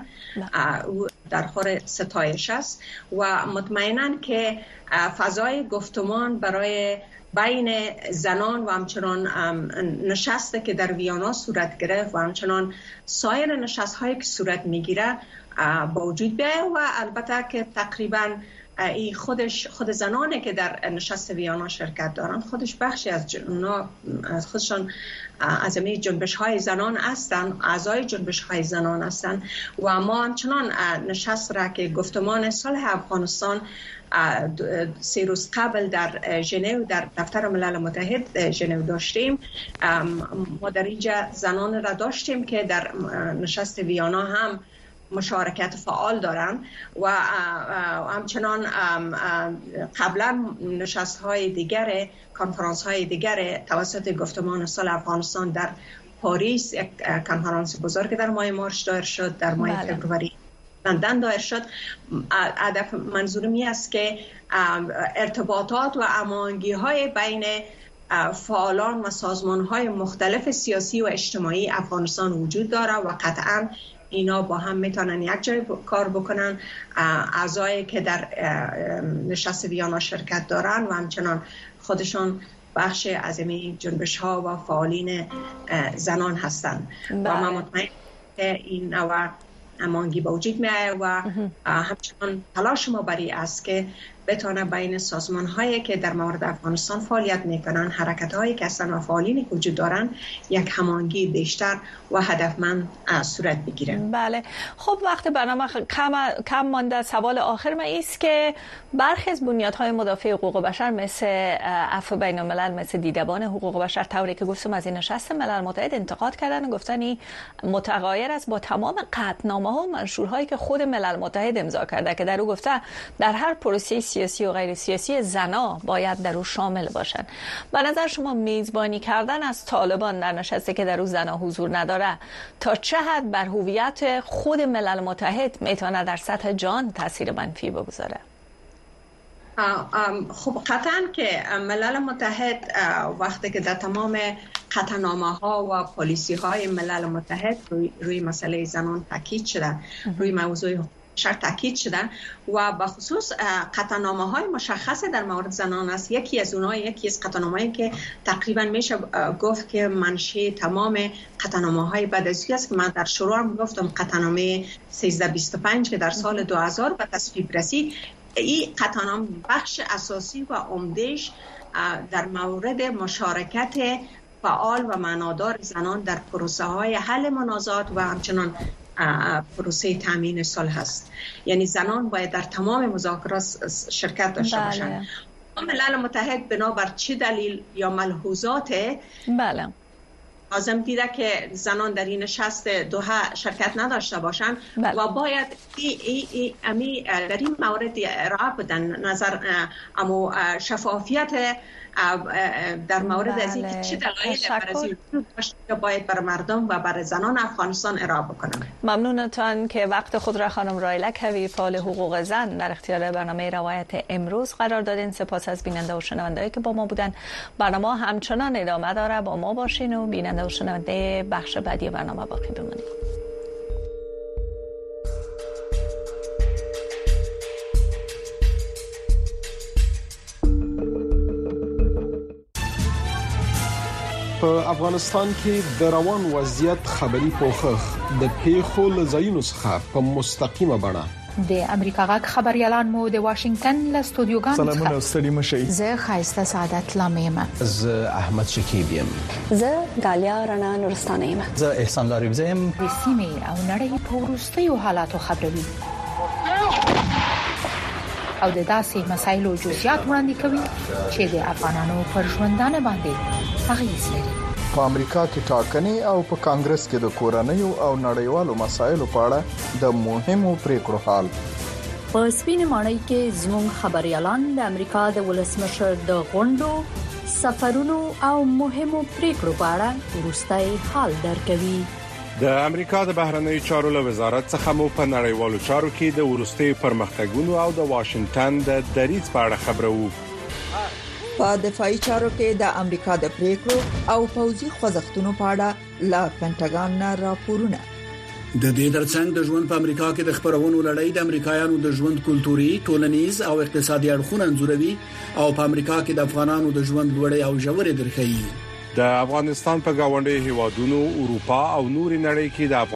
در خور ستایش است و مطمئناً که فضای گفتمان برای بین زنان و همچنان نشسته که در ویانا صورت گرفت و همچنان سایر نشست هایی که صورت میگیره با وجود بیاید و البته که تقریباً خود زنانی که در نشست ویانا شرکت دارن خودش بخشی از خودشان از همه جنبش های زنان هستند، اعضای جنبش های زنان هستند و ما همچنان نشست را که گفتمان صلح افغانستان 3 روز قبل در ژنو در دفتر ملل متحد ژنو داشتیم. ما در اینجا زنان را داشتیم که در نشست ویانا هم مشارکت فعال دارند و همچنان قبلا نشست های دیگر کنفرانس های دیگر توسط گفتمان صلح افغانستان در پاریس یک کنفرانس بزرگ در ماه مارس دایر شد، در ماه فوریه لندن دایر شد. هدف منظورم این است که ارتباطات و هماهنگی های بین فعالان و سازمان های مختلف سیاسی و اجتماعی افغانستان وجود داره و قطعاً اینا با هم میتونن یک جای کار بکنن. اعضایی که در نشست ویانا شرکت دارن و همچنان خودشان بخش از این جنبش ها و فعالین زنان هستند و من مطمئن که این نوع هماهنگی با وجود میاد و همچنان تلاش ما برای است که بتونه بین سازمان هایی که در مورد افغانستان فعالیت میکنن، حرکت هایی که هستن و فعالینی که وجود دارن یک هماهنگی بیشتر و هدفمند صورت بگیره. بله، خب وقت برنامه کم مانده. سوال آخر من است که برخی از بنیادهای مدافع حقوق بشر مثل عفو بین الملل، مثل دیدبان حقوق بشر، طوری که گفتم از این نشست ملل متحد انتقاد کردن و گفتن این متغایر است با تمام قطعنامه‌ها و منشورهایی که خود ملل متحد امضا کرده که در او گفته در هر پروسه سیاسی و غیر سیاسی زنان باید در او شامل باشند. به نظر شما میزبانی کردن از طالبان در نشستی که در او زنان حضور نداره تا چه حد بر هویت خود ملل متحد میتونه در سطح جهان تاثیر منفی بگذاره؟ خب قطعاً که ملل متحد وقتی که در تمام قطعنامه‌ها و پالیسی‌های ملل متحد روی مسئله زنان تاکید شده، روی موضوع تاکید شده و به خصوص قطعنامه‌های مشخص در مورد زنان است. یکی از قطعنامه‌ای که تقریبا میشه گفت که منشأ تمام قطعنامه‌های بعد از است که من در شروع هم گفتم، قطعنامه 1325 که در سال 2000 به تصویب رسید. این قطعنامه بخش اساسی و عمده‌اش در مورد مشارکت فعال و معنادار زنان در پروسه‌های حل منازعات و همچنان پروسه تامین صلح است. یعنی زنان باید در تمام مذاکرات شرکت داشته باشند. ملل متحد بنابر چه دلیل یا ملحوظات لازم دیده که زنان در این نشست دوحه شرکت نداشته باشند و باید در این مورد ارائه بدن نظر امو شفافیت در مورد از اینکه چه دلایلی برای وجود داشته باید بر مردم و بر زنان افغانستان ارائه بکنن. ممنونتان که وقت خود را خانم رایله کوی، فعال حقوق زن، در اختیار برنامه روایت امروز قرار دادین. سپاس از بیننده و شنوندهایی که با ما بودن. برنامه همچنان ادامه داره، با ما باشین و بیننده و شنونده بخش بعدی برنامه باقی بمانید. په افغانستان کې د روان وضعیت خبري پوښښ د پیښو له ځایونو څخه په مستقیمه بڼه د امریکا غږ خبريالان مو د واشنگټن له استودیوګانو څخه سلامونه ستړي مشئ. زه خایسته سعادت لامیم. زه احمد شکیب یم. زه دالیا رڼا نورستانه یم. زه احسان لاریب یم. د سیمې او نړۍ په وروستیو حالاتو خبروي او د داسې مسایلو جزئیات وړاندې کوي چې د افغانانو پر ژوندانه باندې اغیز لري. په امریکا کې ټاکنې او په کانګرس کې د کورنیو او نړیوالو مسایلو په اړه د مهمو پریکړو حال. په سپین ماڼۍ کې زموږ خبريالان د امریکا د ولسمشر د غونډو، سفرونو او مهمو پریکړو په اړه وروستي حال درکوي. د امریکا د بهرنیو چارو له وزارت څخه مو په نړیوالو چارو کې د ورستي پرمختګونو او د واشنگټن د دریځ په اړه خبرو. په دفاعي چارو کې د امریکا د پریکړو او پوځي خوځښتونو په اړه لا پینټاګان نه راپورونه. د دې ترڅنګ د ژوند په امریکا کې د خبرونو لړۍ د امریکایانو د ژوند کلتوري، ټولنیز او اقتصادي اړخونه انځوروي او په امریکا کې د افغانانو د ژوند لوړې او ژورې درخي. د افغانستان په گاونډي هیوادونو، اروپا او نوري نړۍ کې د